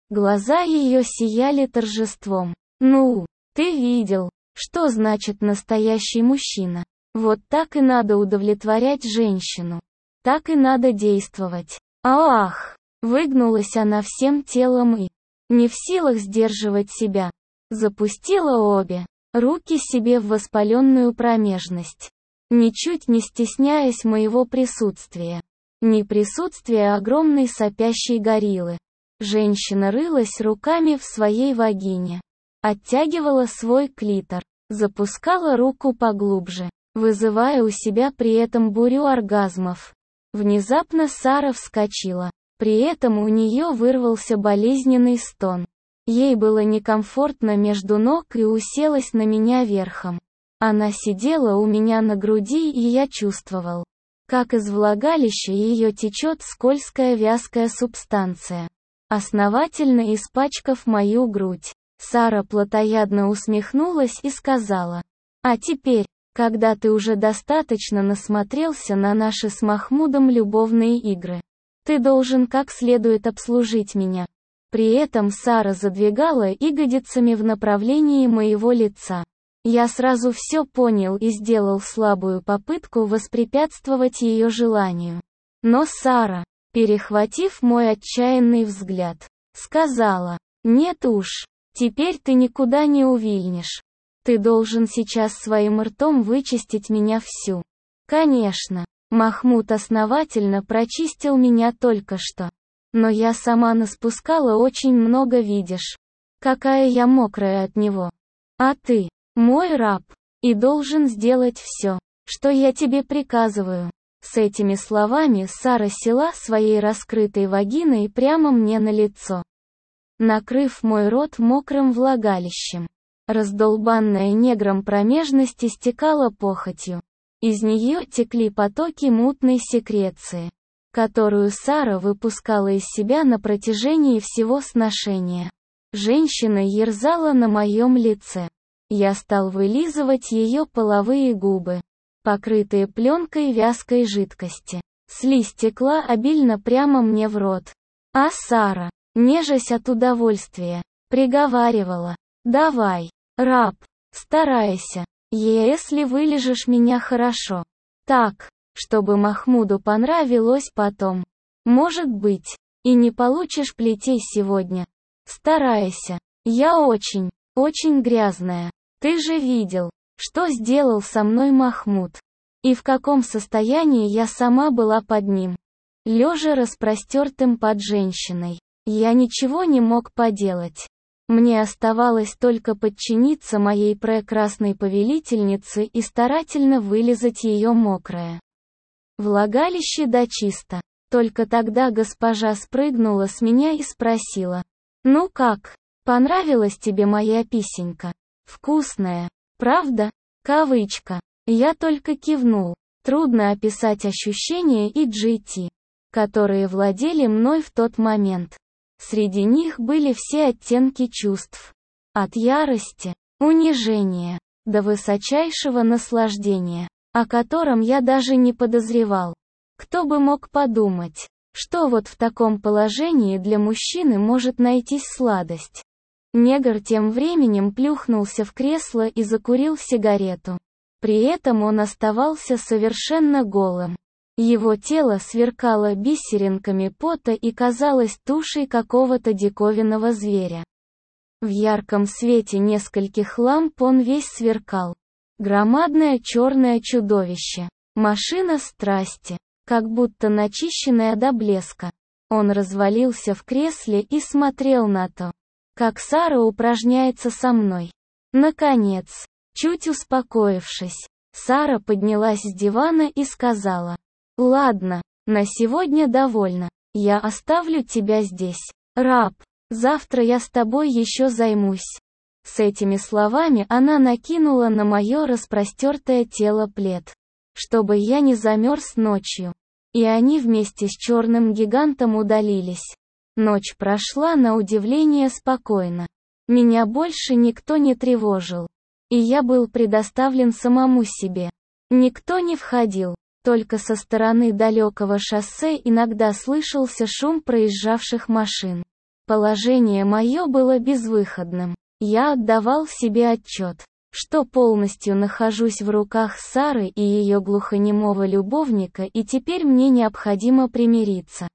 Глаза ее сияли торжеством. «Ну, ты видел, что значит настоящий мужчина? Вот так и надо удовлетворять женщину. Так и надо действовать». «Ах!» Выгнулась она всем телом и, не в силах сдерживать себя, запустила обе руки себе в воспаленную промежность, ничуть не стесняясь моего присутствия. Ни присутствия огромной сопящей гориллы. Женщина рылась руками в своей вагине, оттягивала свой клитор, запускала руку поглубже, вызывая у себя при этом бурю оргазмов. Внезапно Сара вскочила. При этом у нее вырвался болезненный стон. Ей было некомфортно между ног и уселась на меня верхом. Она сидела у меня на груди, и я чувствовал, как из влагалища ее течет скользкая вязкая субстанция, основательно испачкав мою грудь. Сара плотоядно усмехнулась и сказала: «А теперь, когда ты уже достаточно насмотрелся на наши с Махмудом любовные игры, ты должен как следует обслужить меня». При этом Сара задвигала ягодицами в направлении моего лица. Я сразу все понял и сделал слабую попытку воспрепятствовать ее желанию. Но Сара, перехватив мой отчаянный взгляд, сказала: «Нет уж, теперь ты никуда не увильнешь. Ты должен сейчас своим ртом вычистить меня всю». Конечно, Махмуд основательно прочистил меня только что. Но я сама наспускала очень много, видишь. Какая я мокрая от него. А ты, мой раб, и должен сделать все, что я тебе приказываю. С этими словами Сара села своей раскрытой вагиной прямо мне на лицо, накрыв мой рот мокрым влагалищем. Раздолбанная негром промежность истекала похотью. Из нее текли потоки мутной секреции, которую Сара выпускала из себя на протяжении всего сношения. Женщина ерзала на моем лице. Я стал вылизывать ее половые губы, покрытые пленкой вязкой жидкости. Слизь текла обильно прямо мне в рот. А Сара, нежась от удовольствия, приговаривала: «Давай, раб, старайся, если вылижешь меня хорошо. Так, чтобы Махмуду понравилось потом. Может быть, и не получишь плетей сегодня. Старайся. Я очень, очень грязная. Ты же видел, что сделал со мной Махмуд. И в каком состоянии я сама была под ним. Лежа распростертым под женщиной. Я ничего не мог поделать. Мне оставалось только подчиниться моей прекрасной повелительнице и старательно вылизать ее мокрое влагалище дочисто. Только тогда госпожа спрыгнула с меня и спросила: «Ну как, понравилась тебе моя писенька? Вкусная, правда?» Кавычка. Я только кивнул. Трудно описать ощущения и GT, которые владели мной в тот момент. Среди них были все оттенки чувств. От ярости, унижения, до высочайшего наслаждения, о котором я даже не подозревал. Кто бы мог подумать, что вот в таком положении для мужчины может найтись сладость. Негр тем временем плюхнулся в кресло и закурил сигарету. При этом он оставался совершенно голым. Его тело сверкало бисеринками пота и казалось тушей какого-то диковинного зверя. В ярком свете нескольких ламп он весь сверкал. Громадное черное чудовище. Машина страсти, как будто начищенная до блеска. Он развалился в кресле и смотрел на то, как Сара упражняется со мной. Наконец, чуть успокоившись, Сара поднялась с дивана и сказала: «Ладно, на сегодня довольно. Я оставлю тебя здесь, раб. Завтра я с тобой еще займусь». С этими словами она накинула на мое распростертое тело плед, чтобы я не замерз ночью. И они вместе с черным гигантом удалились. Ночь прошла на удивление спокойно. Меня больше никто не тревожил. И я был предоставлен самому себе. Никто не входил. Только со стороны далекого шоссе иногда слышался шум проезжавших машин. Положение мое было безвыходным. Я отдавал себе отчет, что полностью нахожусь в руках Сары и ее глухонемого любовника, и теперь мне необходимо примириться.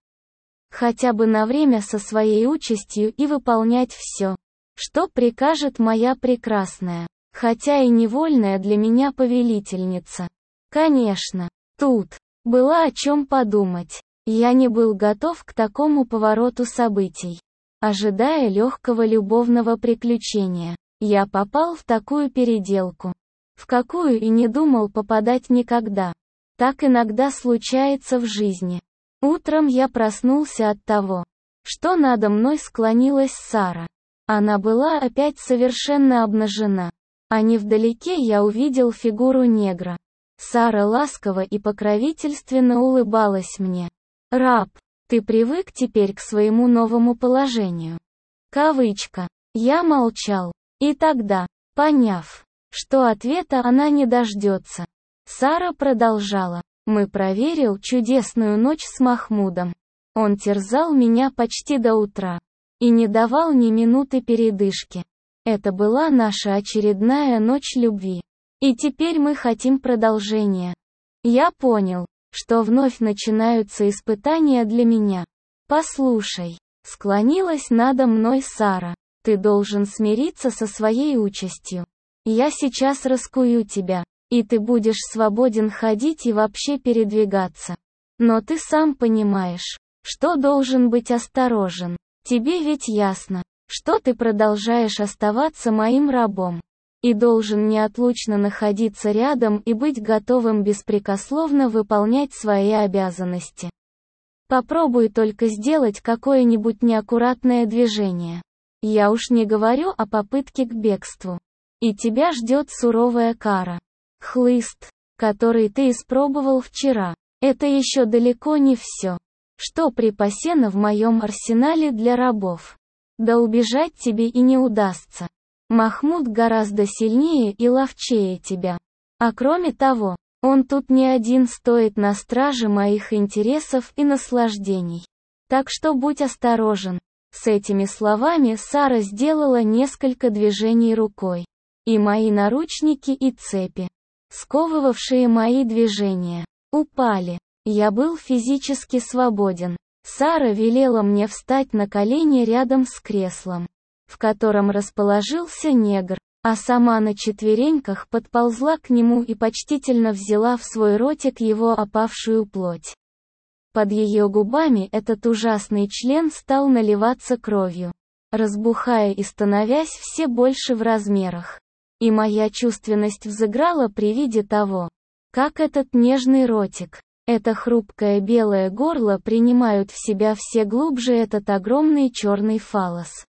Хотя бы на время со своей участью и выполнять все, что прикажет моя прекрасная, хотя и невольная для меня повелительница. Конечно, тут было о чем подумать. Я не был готов к такому повороту событий. Ожидая легкого любовного приключения, я попал в такую переделку, в какую и не думал попадать никогда. Так иногда случается в жизни. Утром я проснулся от того, что надо мной склонилась Сара. Она была опять совершенно обнажена, а невдалеке я увидел фигуру негра. Сара ласково и покровительственно улыбалась мне. «Раб, ты привык теперь к своему новому положению?» Кавычка. Я молчал. И тогда, поняв, что ответа она не дождется, Сара продолжала. Мы проверил чудесную ночь с Махмудом. Он терзал меня почти до утра и не давал ни минуты передышки. Это была наша очередная ночь любви. И теперь мы хотим продолжения. Я понял, что вновь начинаются испытания для меня. «Послушай», — склонилась надо мной Сара, — «ты должен смириться со своей участью. Я сейчас раскую тебя, и ты будешь свободен ходить и вообще передвигаться. Но ты сам понимаешь, что должен быть осторожен. Тебе ведь ясно, что ты продолжаешь оставаться моим рабом. И должен неотлучно находиться рядом и быть готовым беспрекословно выполнять свои обязанности. Попробуй только сделать какое-нибудь неаккуратное движение. Я уж не говорю о попытке к бегству. И тебя ждет суровая кара. Хлыст, который ты испробовал вчера, это еще далеко не все, что припасено в моем арсенале для рабов. Да убежать тебе и не удастся. Махмуд гораздо сильнее и ловчее тебя. А кроме того, он тут не один стоит на страже моих интересов и наслаждений. Так что будь осторожен». С этими словами Сара сделала несколько движений рукой. И мои наручники и цепи, сковывавшие мои движения, упали. Я был физически свободен. Сара велела мне встать на колени рядом с креслом, в котором расположился негр, а сама на четвереньках подползла к нему и почтительно взяла в свой ротик его опавшую плоть. Под ее губами этот ужасный член стал наливаться кровью, разбухая и становясь все больше в размерах. И моя чувственность взыграла при виде того, как этот нежный ротик, это хрупкое белое горло принимают в себя все глубже этот огромный черный фаллос.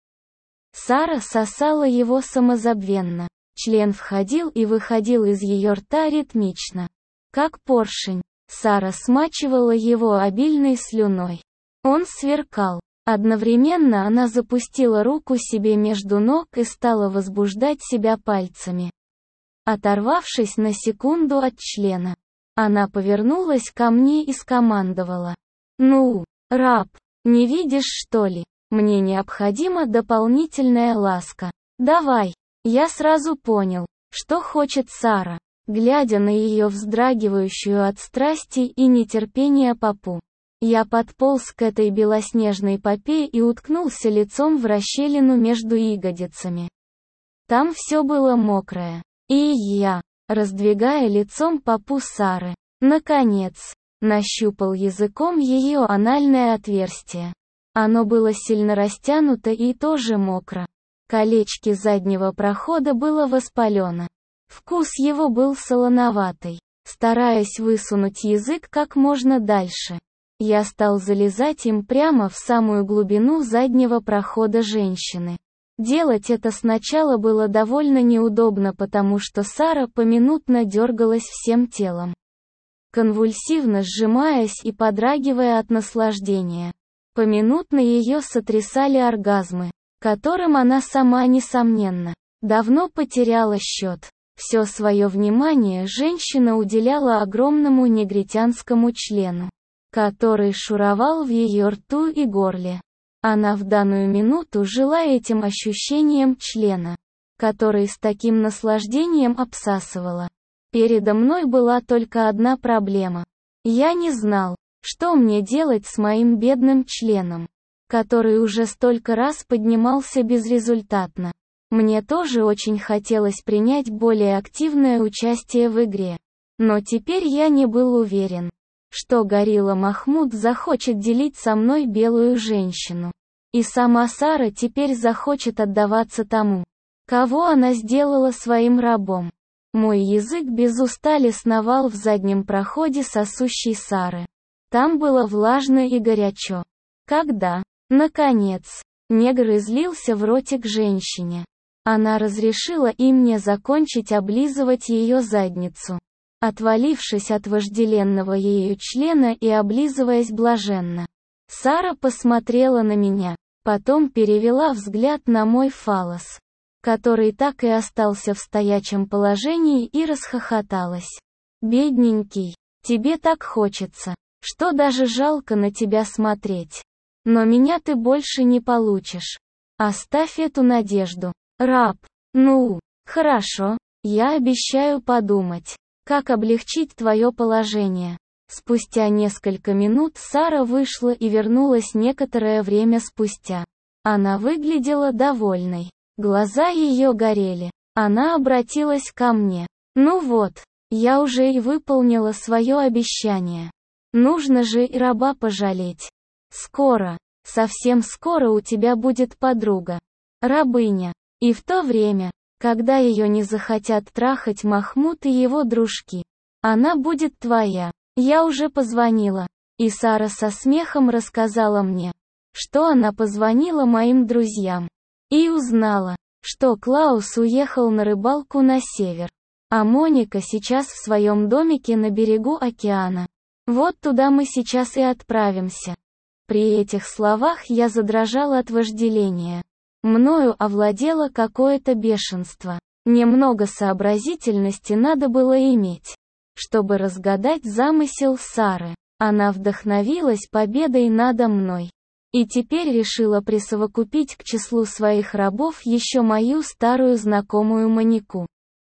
Сара сосала его самозабвенно. Член входил и выходил из ее рта ритмично, как поршень. Сара смачивала его обильной слюной. Он сверкал. Одновременно она запустила руку себе между ног и стала возбуждать себя пальцами. Оторвавшись на секунду от члена, она повернулась ко мне и скомандовала. «Ну, раб, не видишь, что ли? Мне необходима дополнительная ласка. Давай». Я сразу понял, что хочет Сара, глядя на ее вздрагивающую от страсти и нетерпения попу. Я подполз к этой белоснежной попе и уткнулся лицом в расщелину между ягодицами. Там все было мокрое. И я, раздвигая лицом попу Сары, наконец, нащупал языком ее анальное отверстие. Оно было сильно растянуто и тоже мокро. Колечки заднего прохода было воспалено. Вкус его был солоноватый. Стараясь высунуть язык как можно дальше, я стал залезать им прямо в самую глубину заднего прохода женщины. Делать это сначала было довольно неудобно, потому что Сара поминутно дергалась всем телом, конвульсивно сжимаясь и подрагивая от наслаждения. Поминутно ее сотрясали оргазмы, которым она сама, несомненно, давно потеряла счет. Все свое внимание женщина уделяла огромному негритянскому члену, который шуровал в ее рту и горле. Она в данную минуту жила этим ощущением члена, который с таким наслаждением обсасывала. Передо мной была только одна проблема. Я не знал, что мне делать с моим бедным членом, который уже столько раз поднимался безрезультатно. Мне тоже очень хотелось принять более активное участие в игре. Но теперь я не был уверен, что горилла Махмуд захочет делить со мной белую женщину. И сама Сара теперь захочет отдаваться тому, кого она сделала своим рабом. Мой язык без устали сновал в заднем проходе сосущей Сары. Там было влажно и горячо. Когда, наконец, негр излился в ротик женщине, она разрешила и мне закончить облизывать ее задницу, отвалившись от вожделенного ею члена и облизываясь блаженно. Сара посмотрела на меня, потом перевела взгляд на мой фаллос, который так и остался в стоячем положении, и расхохоталась. «Бедненький, тебе так хочется, что даже жалко на тебя смотреть. Но меня ты больше не получишь. Оставь эту надежду, раб. Ну, хорошо, я обещаю подумать, как облегчить твое положение». Спустя несколько минут Сара вышла и вернулась некоторое время спустя. Она выглядела довольной. Глаза ее горели. Она обратилась ко мне. «Ну вот, я уже и выполнила свое обещание. Нужно же и раба пожалеть. Скоро, совсем скоро у тебя будет подруга. Рабыня. И в то время, когда ее не захотят трахать Махмуд и его дружки, она будет твоя. Я уже позвонила». И Сара со смехом рассказала мне, что она позвонила моим друзьям и узнала, что Клаус уехал на рыбалку на север, а Моника сейчас в своем домике на берегу океана. Вот туда мы сейчас и отправимся. При этих словах я задрожала от вожделения. Мною овладело какое-то бешенство. Немного сообразительности надо было иметь, чтобы разгадать замысел Сары. Она вдохновилась победой надо мной и теперь решила присовокупить к числу своих рабов еще мою старую знакомую Монику.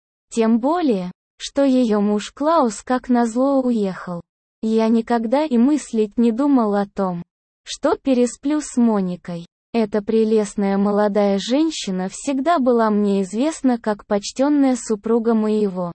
Тем более, что ее муж Клаус как назло уехал. Я никогда и мыслить не думал о том, что пересплю с Моникой. Эта прелестная молодая женщина всегда была мне известна как почтенная супруга моего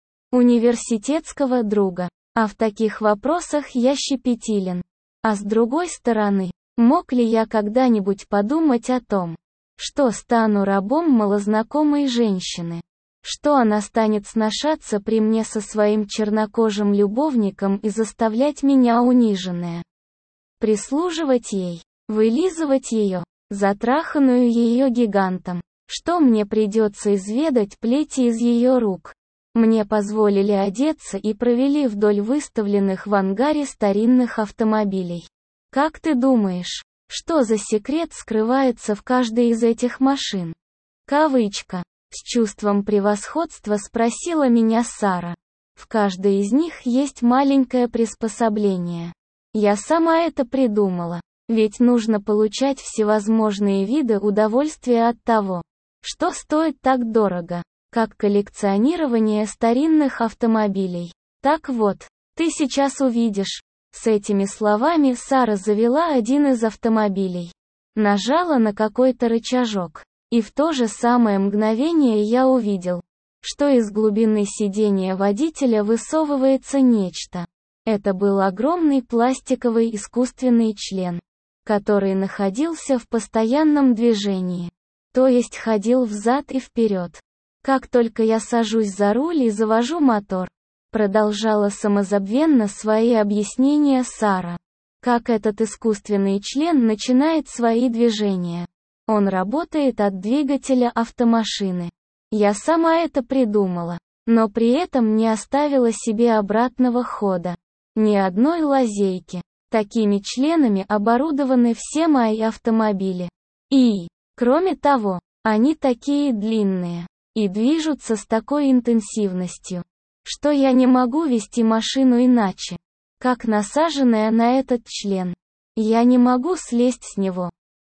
университетского друга, а в таких вопросах я щепетилен. А с другой стороны, мог ли я когда-нибудь подумать о том, что стану рабом малознакомой женщины? Что она станет сношаться при мне со своим чернокожим любовником и заставлять меня униженная прислуживать ей, вылизывать ее, затраханную ее гигантом? Что мне придется изведать плети из ее рук? Мне позволили одеться и провели вдоль выставленных в ангаре старинных автомобилей. Как ты думаешь, что за секрет скрывается в каждой из этих машин? Кавычка. С чувством превосходства спросила меня Сара. В каждой из них есть маленькое приспособление. Я сама это придумала. Ведь нужно получать всевозможные виды удовольствия от того, что стоит так дорого, как коллекционирование старинных автомобилей. Так вот, ты сейчас увидишь. С этими словами Сара завела один из автомобилей. Нажала на какой-то рычажок. И в то же самое мгновение я увидел, что из глубины сидения водителя высовывается нечто. Это был огромный пластиковый искусственный член, который находился в постоянном движении. То есть ходил взад и вперед. Как только я сажусь за руль и завожу мотор, продолжала самозабвенно свои объяснения Сара. Как этот искусственный член начинает свои движения. Он работает от двигателя автомашины. Я сама это придумала, но при этом не оставила себе обратного хода. Ни одной лазейки. Такими членами оборудованы все мои автомобили. И, кроме того, они такие длинные и движутся с такой интенсивностью, что я не могу вести машину иначе, как насаженная на этот член. Я не могу слезть с него.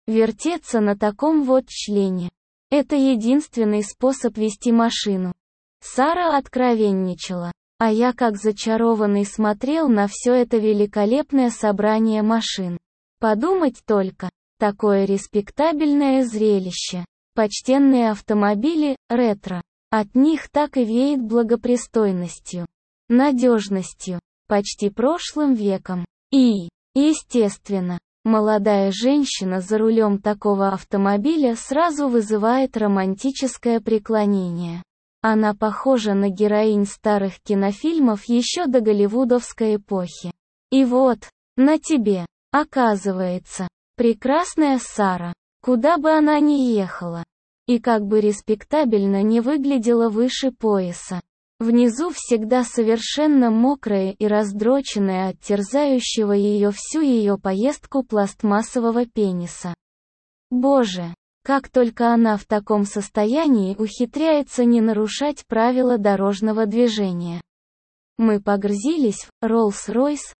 Вертеться на таком вот члене. Это единственный способ вести машину. Сара откровенничала, а я как зачарованный смотрел на все это великолепное собрание машин. Подумать только, такое респектабельное зрелище. Почтенные автомобили, ретро. От них так и веет благопристойностью, надежностью, почти прошлым веком. И, естественно, молодая женщина за рулем такого автомобиля сразу вызывает романтическое преклонение. Она похожа на героинь старых кинофильмов еще до голливудовской эпохи. И вот, на тебе, оказывается, прекрасная Сара, куда бы она ни ехала. И как бы респектабельно не выглядела выше пояса. Внизу всегда совершенно мокрая и раздроченная от терзающего ее всю ее поездку пластмассового пениса. Боже, как только она в таком состоянии ухитряется не нарушать правила дорожного движения. Мы погрузились в Rolls-Royce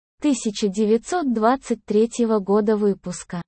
1923 года выпуска.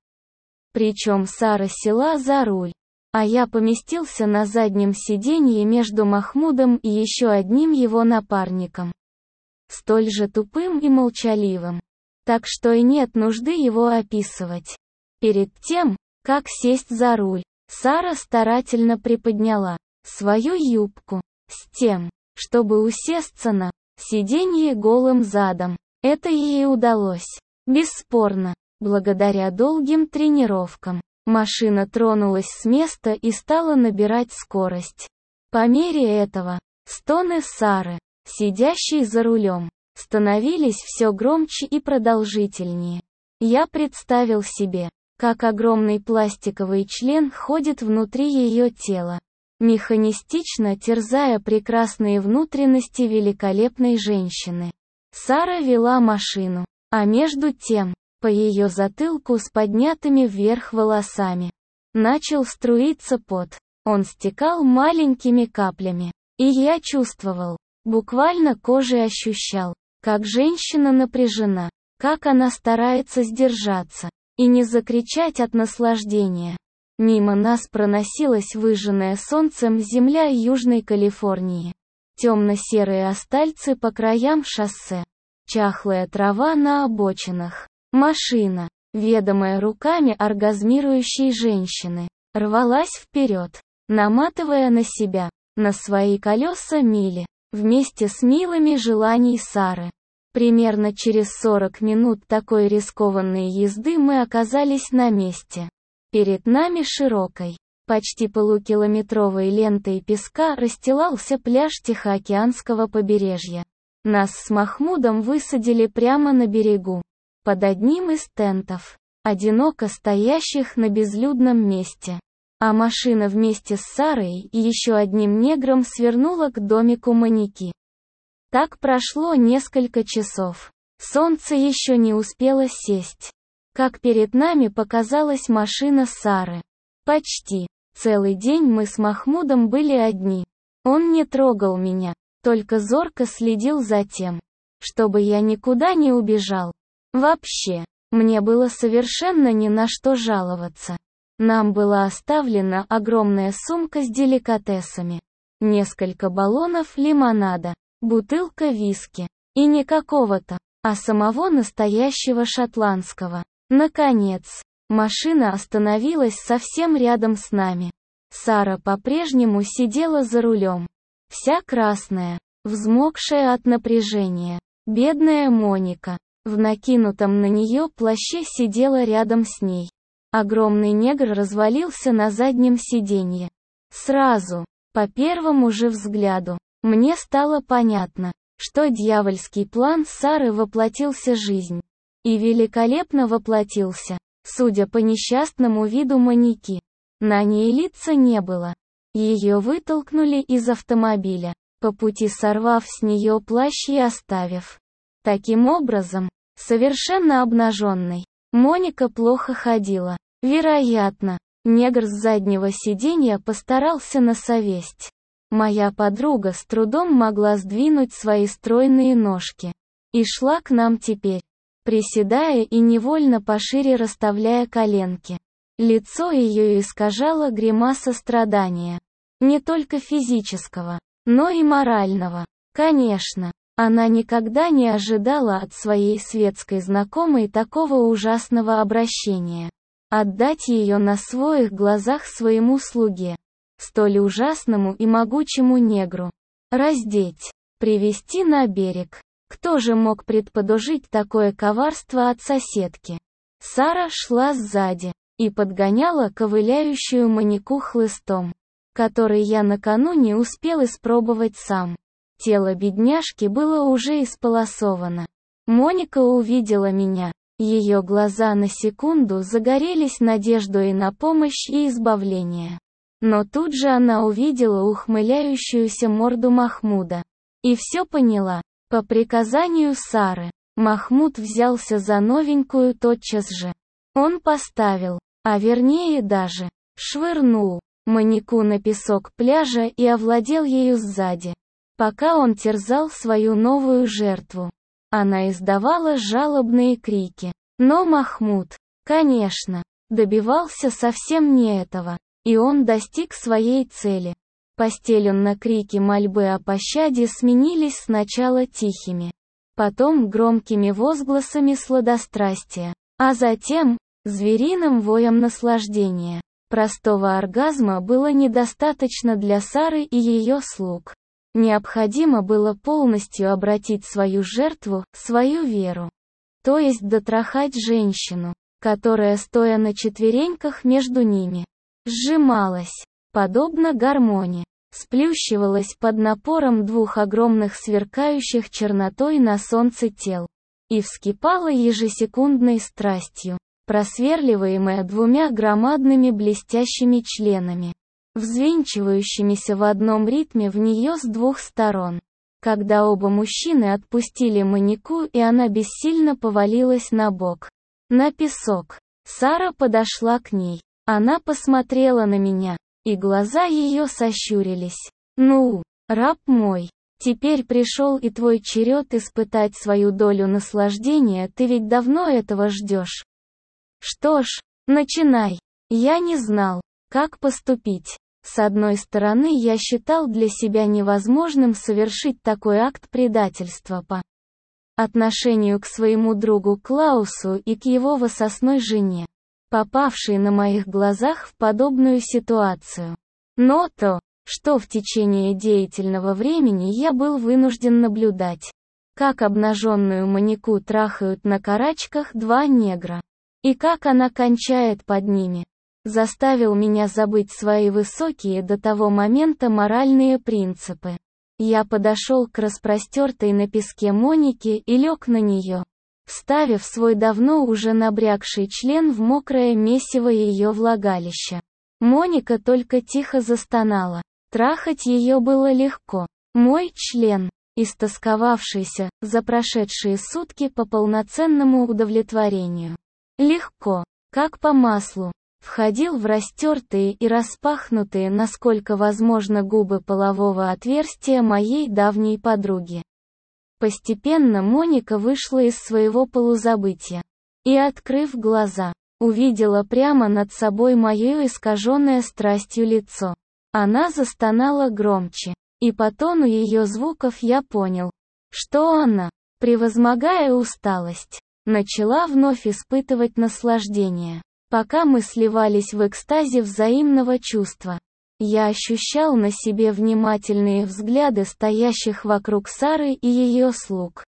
Причем Сара села за руль, а я поместился на заднем сиденье между Махмудом и еще одним его напарником. Столь же тупым и молчаливым. Так что и нет нужды его описывать. Перед тем, как сесть за руль, Сара старательно приподняла свою юбку, с тем, чтобы усесться на сиденье голым задом. Это ей удалось. Бесспорно, благодаря долгим тренировкам. Машина тронулась с места и стала набирать скорость. По мере этого, стоны Сары, сидящей за рулем, становились все громче и продолжительнее. Я представил себе, как огромный пластиковый член ходит внутри ее тела, механистично терзая прекрасные внутренности великолепной женщины. Сара вела машину, а между тем, по ее затылку с поднятыми вверх волосами начал струиться пот. Он стекал маленькими каплями. И я чувствовал, буквально кожей ощущал, как женщина напряжена, как она старается сдержаться и не закричать от наслаждения. Мимо нас проносилась выжженная солнцем земля Южной Калифорнии. Темно-серые остальцы по краям шоссе. Чахлая трава на обочинах. Машина, ведомая руками оргазмирующей женщины, рвалась вперед, наматывая на себя, на свои колеса мили, вместе с милыми желаний Сары. Примерно через 40 минут такой рискованной езды мы оказались на месте. Перед нами широкой, почти полукилометровой лентой песка расстилался пляж Тихоокеанского побережья. Нас с Махмудом высадили прямо на берегу. Под одним из тентов, одиноко стоящих на безлюдном месте. А машина вместе с Сарой и еще одним негром свернула к домику маньяки. Так прошло несколько часов. Солнце еще не успело сесть. Как перед нами показалась машина Сары. Почти целый день мы с Махмудом были одни. Он не трогал меня, только зорко следил за тем, чтобы я никуда не убежал. Вообще, мне было совершенно ни на что жаловаться. Нам была оставлена огромная сумка с деликатесами, несколько баллонов лимонада, бутылка виски, и не какого-то, а самого настоящего шотландского. Наконец, машина остановилась совсем рядом с нами. Сара по-прежнему сидела за рулем. Вся красная, взмокшая от напряжения. Бедная Моника. В накинутом на нее плаще сидела рядом с ней. Огромный негр развалился на заднем сиденье. Сразу, по первому же взгляду, мне стало понятно, что дьявольский план Сары воплотился в жизнь. И великолепно воплотился, судя по несчастному виду маньяки. На ней лица не было. Ее вытолкнули из автомобиля, по пути сорвав с нее плащ и оставив. Таким образом, совершенно обнаженной, Моника плохо ходила. Вероятно, негр с заднего сиденья постарался насовесть. Моя подруга с трудом могла сдвинуть свои стройные ножки. И шла к нам теперь, приседая и невольно пошире расставляя коленки. Лицо ее искажало гримаса страдания. Не только физического, но и морального. Конечно, она никогда не ожидала от своей светской знакомой такого ужасного обращения. Отдать ее на своих глазах своему слуге, столь ужасному и могучему негру. Раздеть, привести на берег. Кто же мог предположить такое коварство от соседки? Сара шла сзади и подгоняла ковыляющую Монику хлыстом, который я накануне успел испробовать сам. Тело бедняжки было уже исполосовано. Моника увидела меня. Ее глаза на секунду загорелись надеждой на помощь и избавление. Но тут же она увидела ухмыляющуюся морду Махмуда. И все поняла. По приказанию Сары, Махмуд взялся за новенькую тотчас же. Он поставил, а вернее даже, швырнул, Монику на песок пляжа и овладел ею сзади. Пока он терзал свою новую жертву, она издавала жалобные крики. Но Махмуд, конечно, добивался совсем не этого, и он достиг своей цели. Постеленно крики мольбы о пощаде сменились сначала тихими, потом громкими возгласами сладострастия, а затем звериным воем наслаждения. Простого оргазма было недостаточно для Сары и ее слуг. Необходимо было полностью обратить свою жертву, свою веру. То есть дотрахать женщину, которая, стоя на четвереньках между ними, сжималась, подобно гармоне, сплющивалась под напором двух огромных сверкающих чернотой на солнце тел, и вскипала ежесекундной страстью, просверливаемая двумя громадными блестящими членами, взвинчивающимися в одном ритме в нее с двух сторон. Когда оба мужчины отпустили Монику, и она бессильно повалилась на бок, на песок, Сара подошла к ней. Она посмотрела на меня, и глаза ее сощурились. «Ну, раб мой, теперь пришел и твой черед испытать свою долю наслаждения, ты ведь давно этого ждешь. Что ж, начинай». Я не знал, как поступить. С одной стороны, я считал для себя невозможным совершить такой акт предательства по отношению к своему другу Клаусу и к его возрастной жене, попавшей на моих глазах в подобную ситуацию. Но то, что в течение деятельного времени я был вынужден наблюдать, как обнаженную Монику трахают на карачках два негра, и как она кончает под ними, заставил меня забыть свои высокие до того момента моральные принципы. Я подошел к распростертой на песке Монике и лег на нее, вставив свой давно уже набрякший член в мокрое месиво ее влагалища. Моника только тихо застонала. Трахать ее было легко. Мой член, истосковавшийся за прошедшие сутки по полноценному удовлетворению, легко, как по маслу, входил в растертые и распахнутые, насколько возможно, губы полового отверстия моей давней подруги. Постепенно Моника вышла из своего полузабытия и, открыв глаза, увидела прямо над собой мое искаженное страстью лицо. Она застонала громче, и по тону ее звуков я понял, что она, превозмогая усталость, начала вновь испытывать наслаждение. Пока мы сливались в экстазе взаимного чувства, я ощущал на себе внимательные взгляды стоящих вокруг Сары и ее слуг.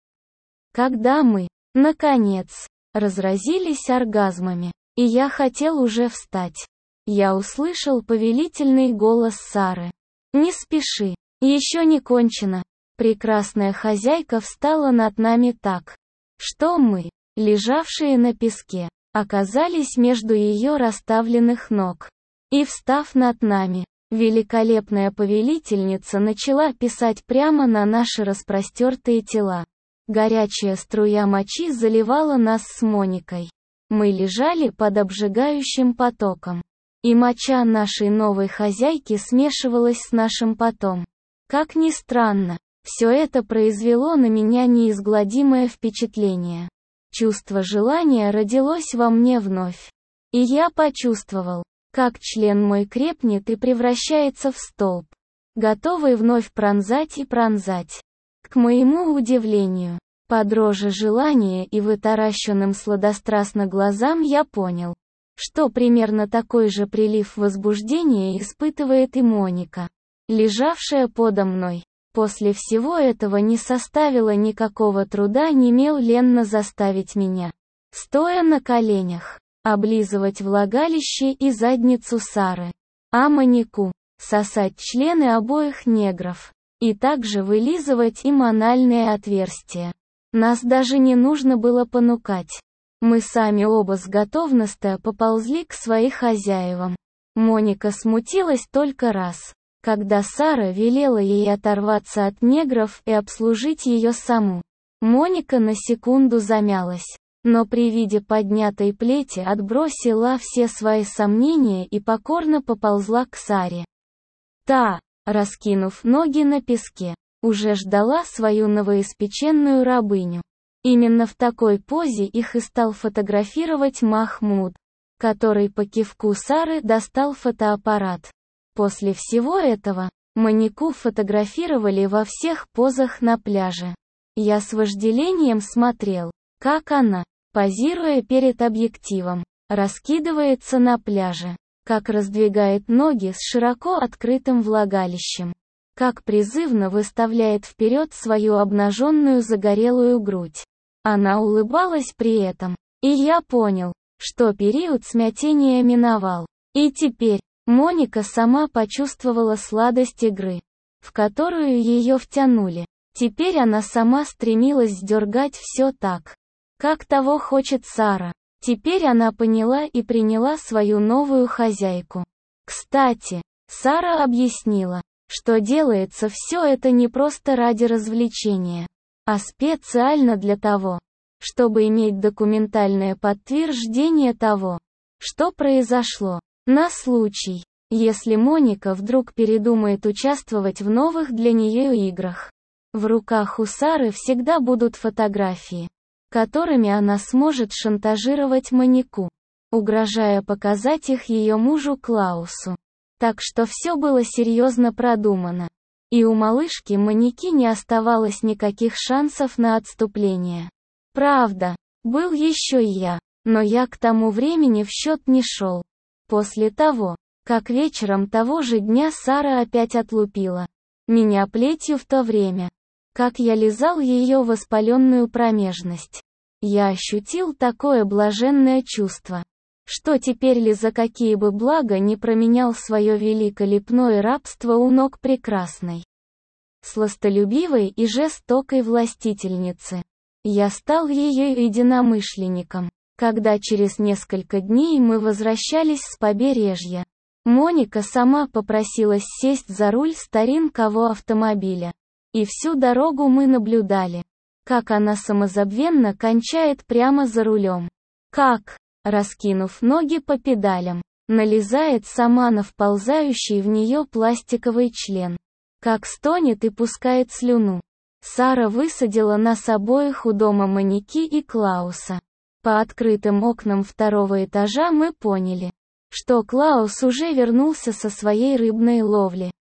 Когда мы, наконец, разразились оргазмами, и я хотел уже встать, я услышал повелительный голос Сары. «Не спеши, еще не кончено». Прекрасная хозяйка встала над нами так, что мы, лежавшие на песке, оказались между ее расставленных ног. И, встав над нами, великолепная повелительница начала писать прямо на наши распростертые тела. Горячая струя мочи заливала нас с Моникой. Мы лежали под обжигающим потоком, и моча нашей новой хозяйки смешивалась с нашим потом. Как ни странно, все это произвело на меня неизгладимое впечатление. Чувство желания родилось во мне вновь. И я почувствовал, как член мой крепнет и превращается в столб, готовый вновь пронзать и пронзать. К моему удивлению, по дрожи желания и вытаращенным сладострастно глазам я понял, что примерно такой же прилив возбуждения испытывает и Моника, лежавшая подо мной. После всего этого не составило никакого труда немедленно заставить меня, стоя на коленях, облизывать влагалище и задницу Сары, а Монику сосать члены обоих негров, и также вылизывать им анальные отверстия. Нас даже не нужно было понукать. Мы сами оба с готовностью поползли к своим хозяевам. Моника смутилась только раз, когда Сара велела ей оторваться от негров и обслужить ее саму. Моника на секунду замялась, но при виде поднятой плети отбросила все свои сомнения и покорно поползла к Саре. Та, раскинув ноги на песке, уже ждала свою новоиспеченную рабыню. Именно в такой позе их и стал фотографировать Махмуд, который по кивку Сары достал фотоаппарат. После всего этого, Монику фотографировали во всех позах на пляже. Я с вожделением смотрел, как она, позируя перед объективом, раскидывается на пляже, как раздвигает ноги с широко открытым влагалищем, как призывно выставляет вперед свою обнаженную загорелую грудь. Она улыбалась при этом, и я понял, что период смятения миновал. И теперь Моника сама почувствовала сладость игры, в которую ее втянули. Теперь она сама стремилась сдергать все так, как того хочет Сара. Теперь она поняла и приняла свою новую хозяйку. Кстати, Сара объяснила, что делается все это не просто ради развлечения, а специально для того, чтобы иметь документальное подтверждение того, что произошло, на случай, если Моника вдруг передумает участвовать в новых для нее играх. В руках у Сары всегда будут фотографии, которыми она сможет шантажировать Монику, угрожая показать их ее мужу Клаусу. Так что все было серьезно продумано. И у малышки Моники не оставалось никаких шансов на отступление. Правда, был еще и я, но я к тому времени в счет не шел. После того, как вечером того же дня Сара опять отлупила меня плетью в то время, как я лизал ее воспаленную промежность, я ощутил такое блаженное чувство, что теперь ли за какие бы блага не променял свое великолепное рабство у ног прекрасной, сластолюбивой и жестокой властительницы. Я стал ее единомышленником, когда через несколько дней мы возвращались с побережья. Моника сама попросилась сесть за руль старинного автомобиля. И всю дорогу мы наблюдали, как она самозабвенно кончает прямо за рулем. Как, раскинув ноги по педалям, налезает сама на вползающий в нее пластиковый член. Как стонет и пускает слюну. Сара высадила нас обоих у дома Моники и Клауса. По открытым окнам второго этажа мы поняли, что Клаус уже вернулся со своей рыбной ловли.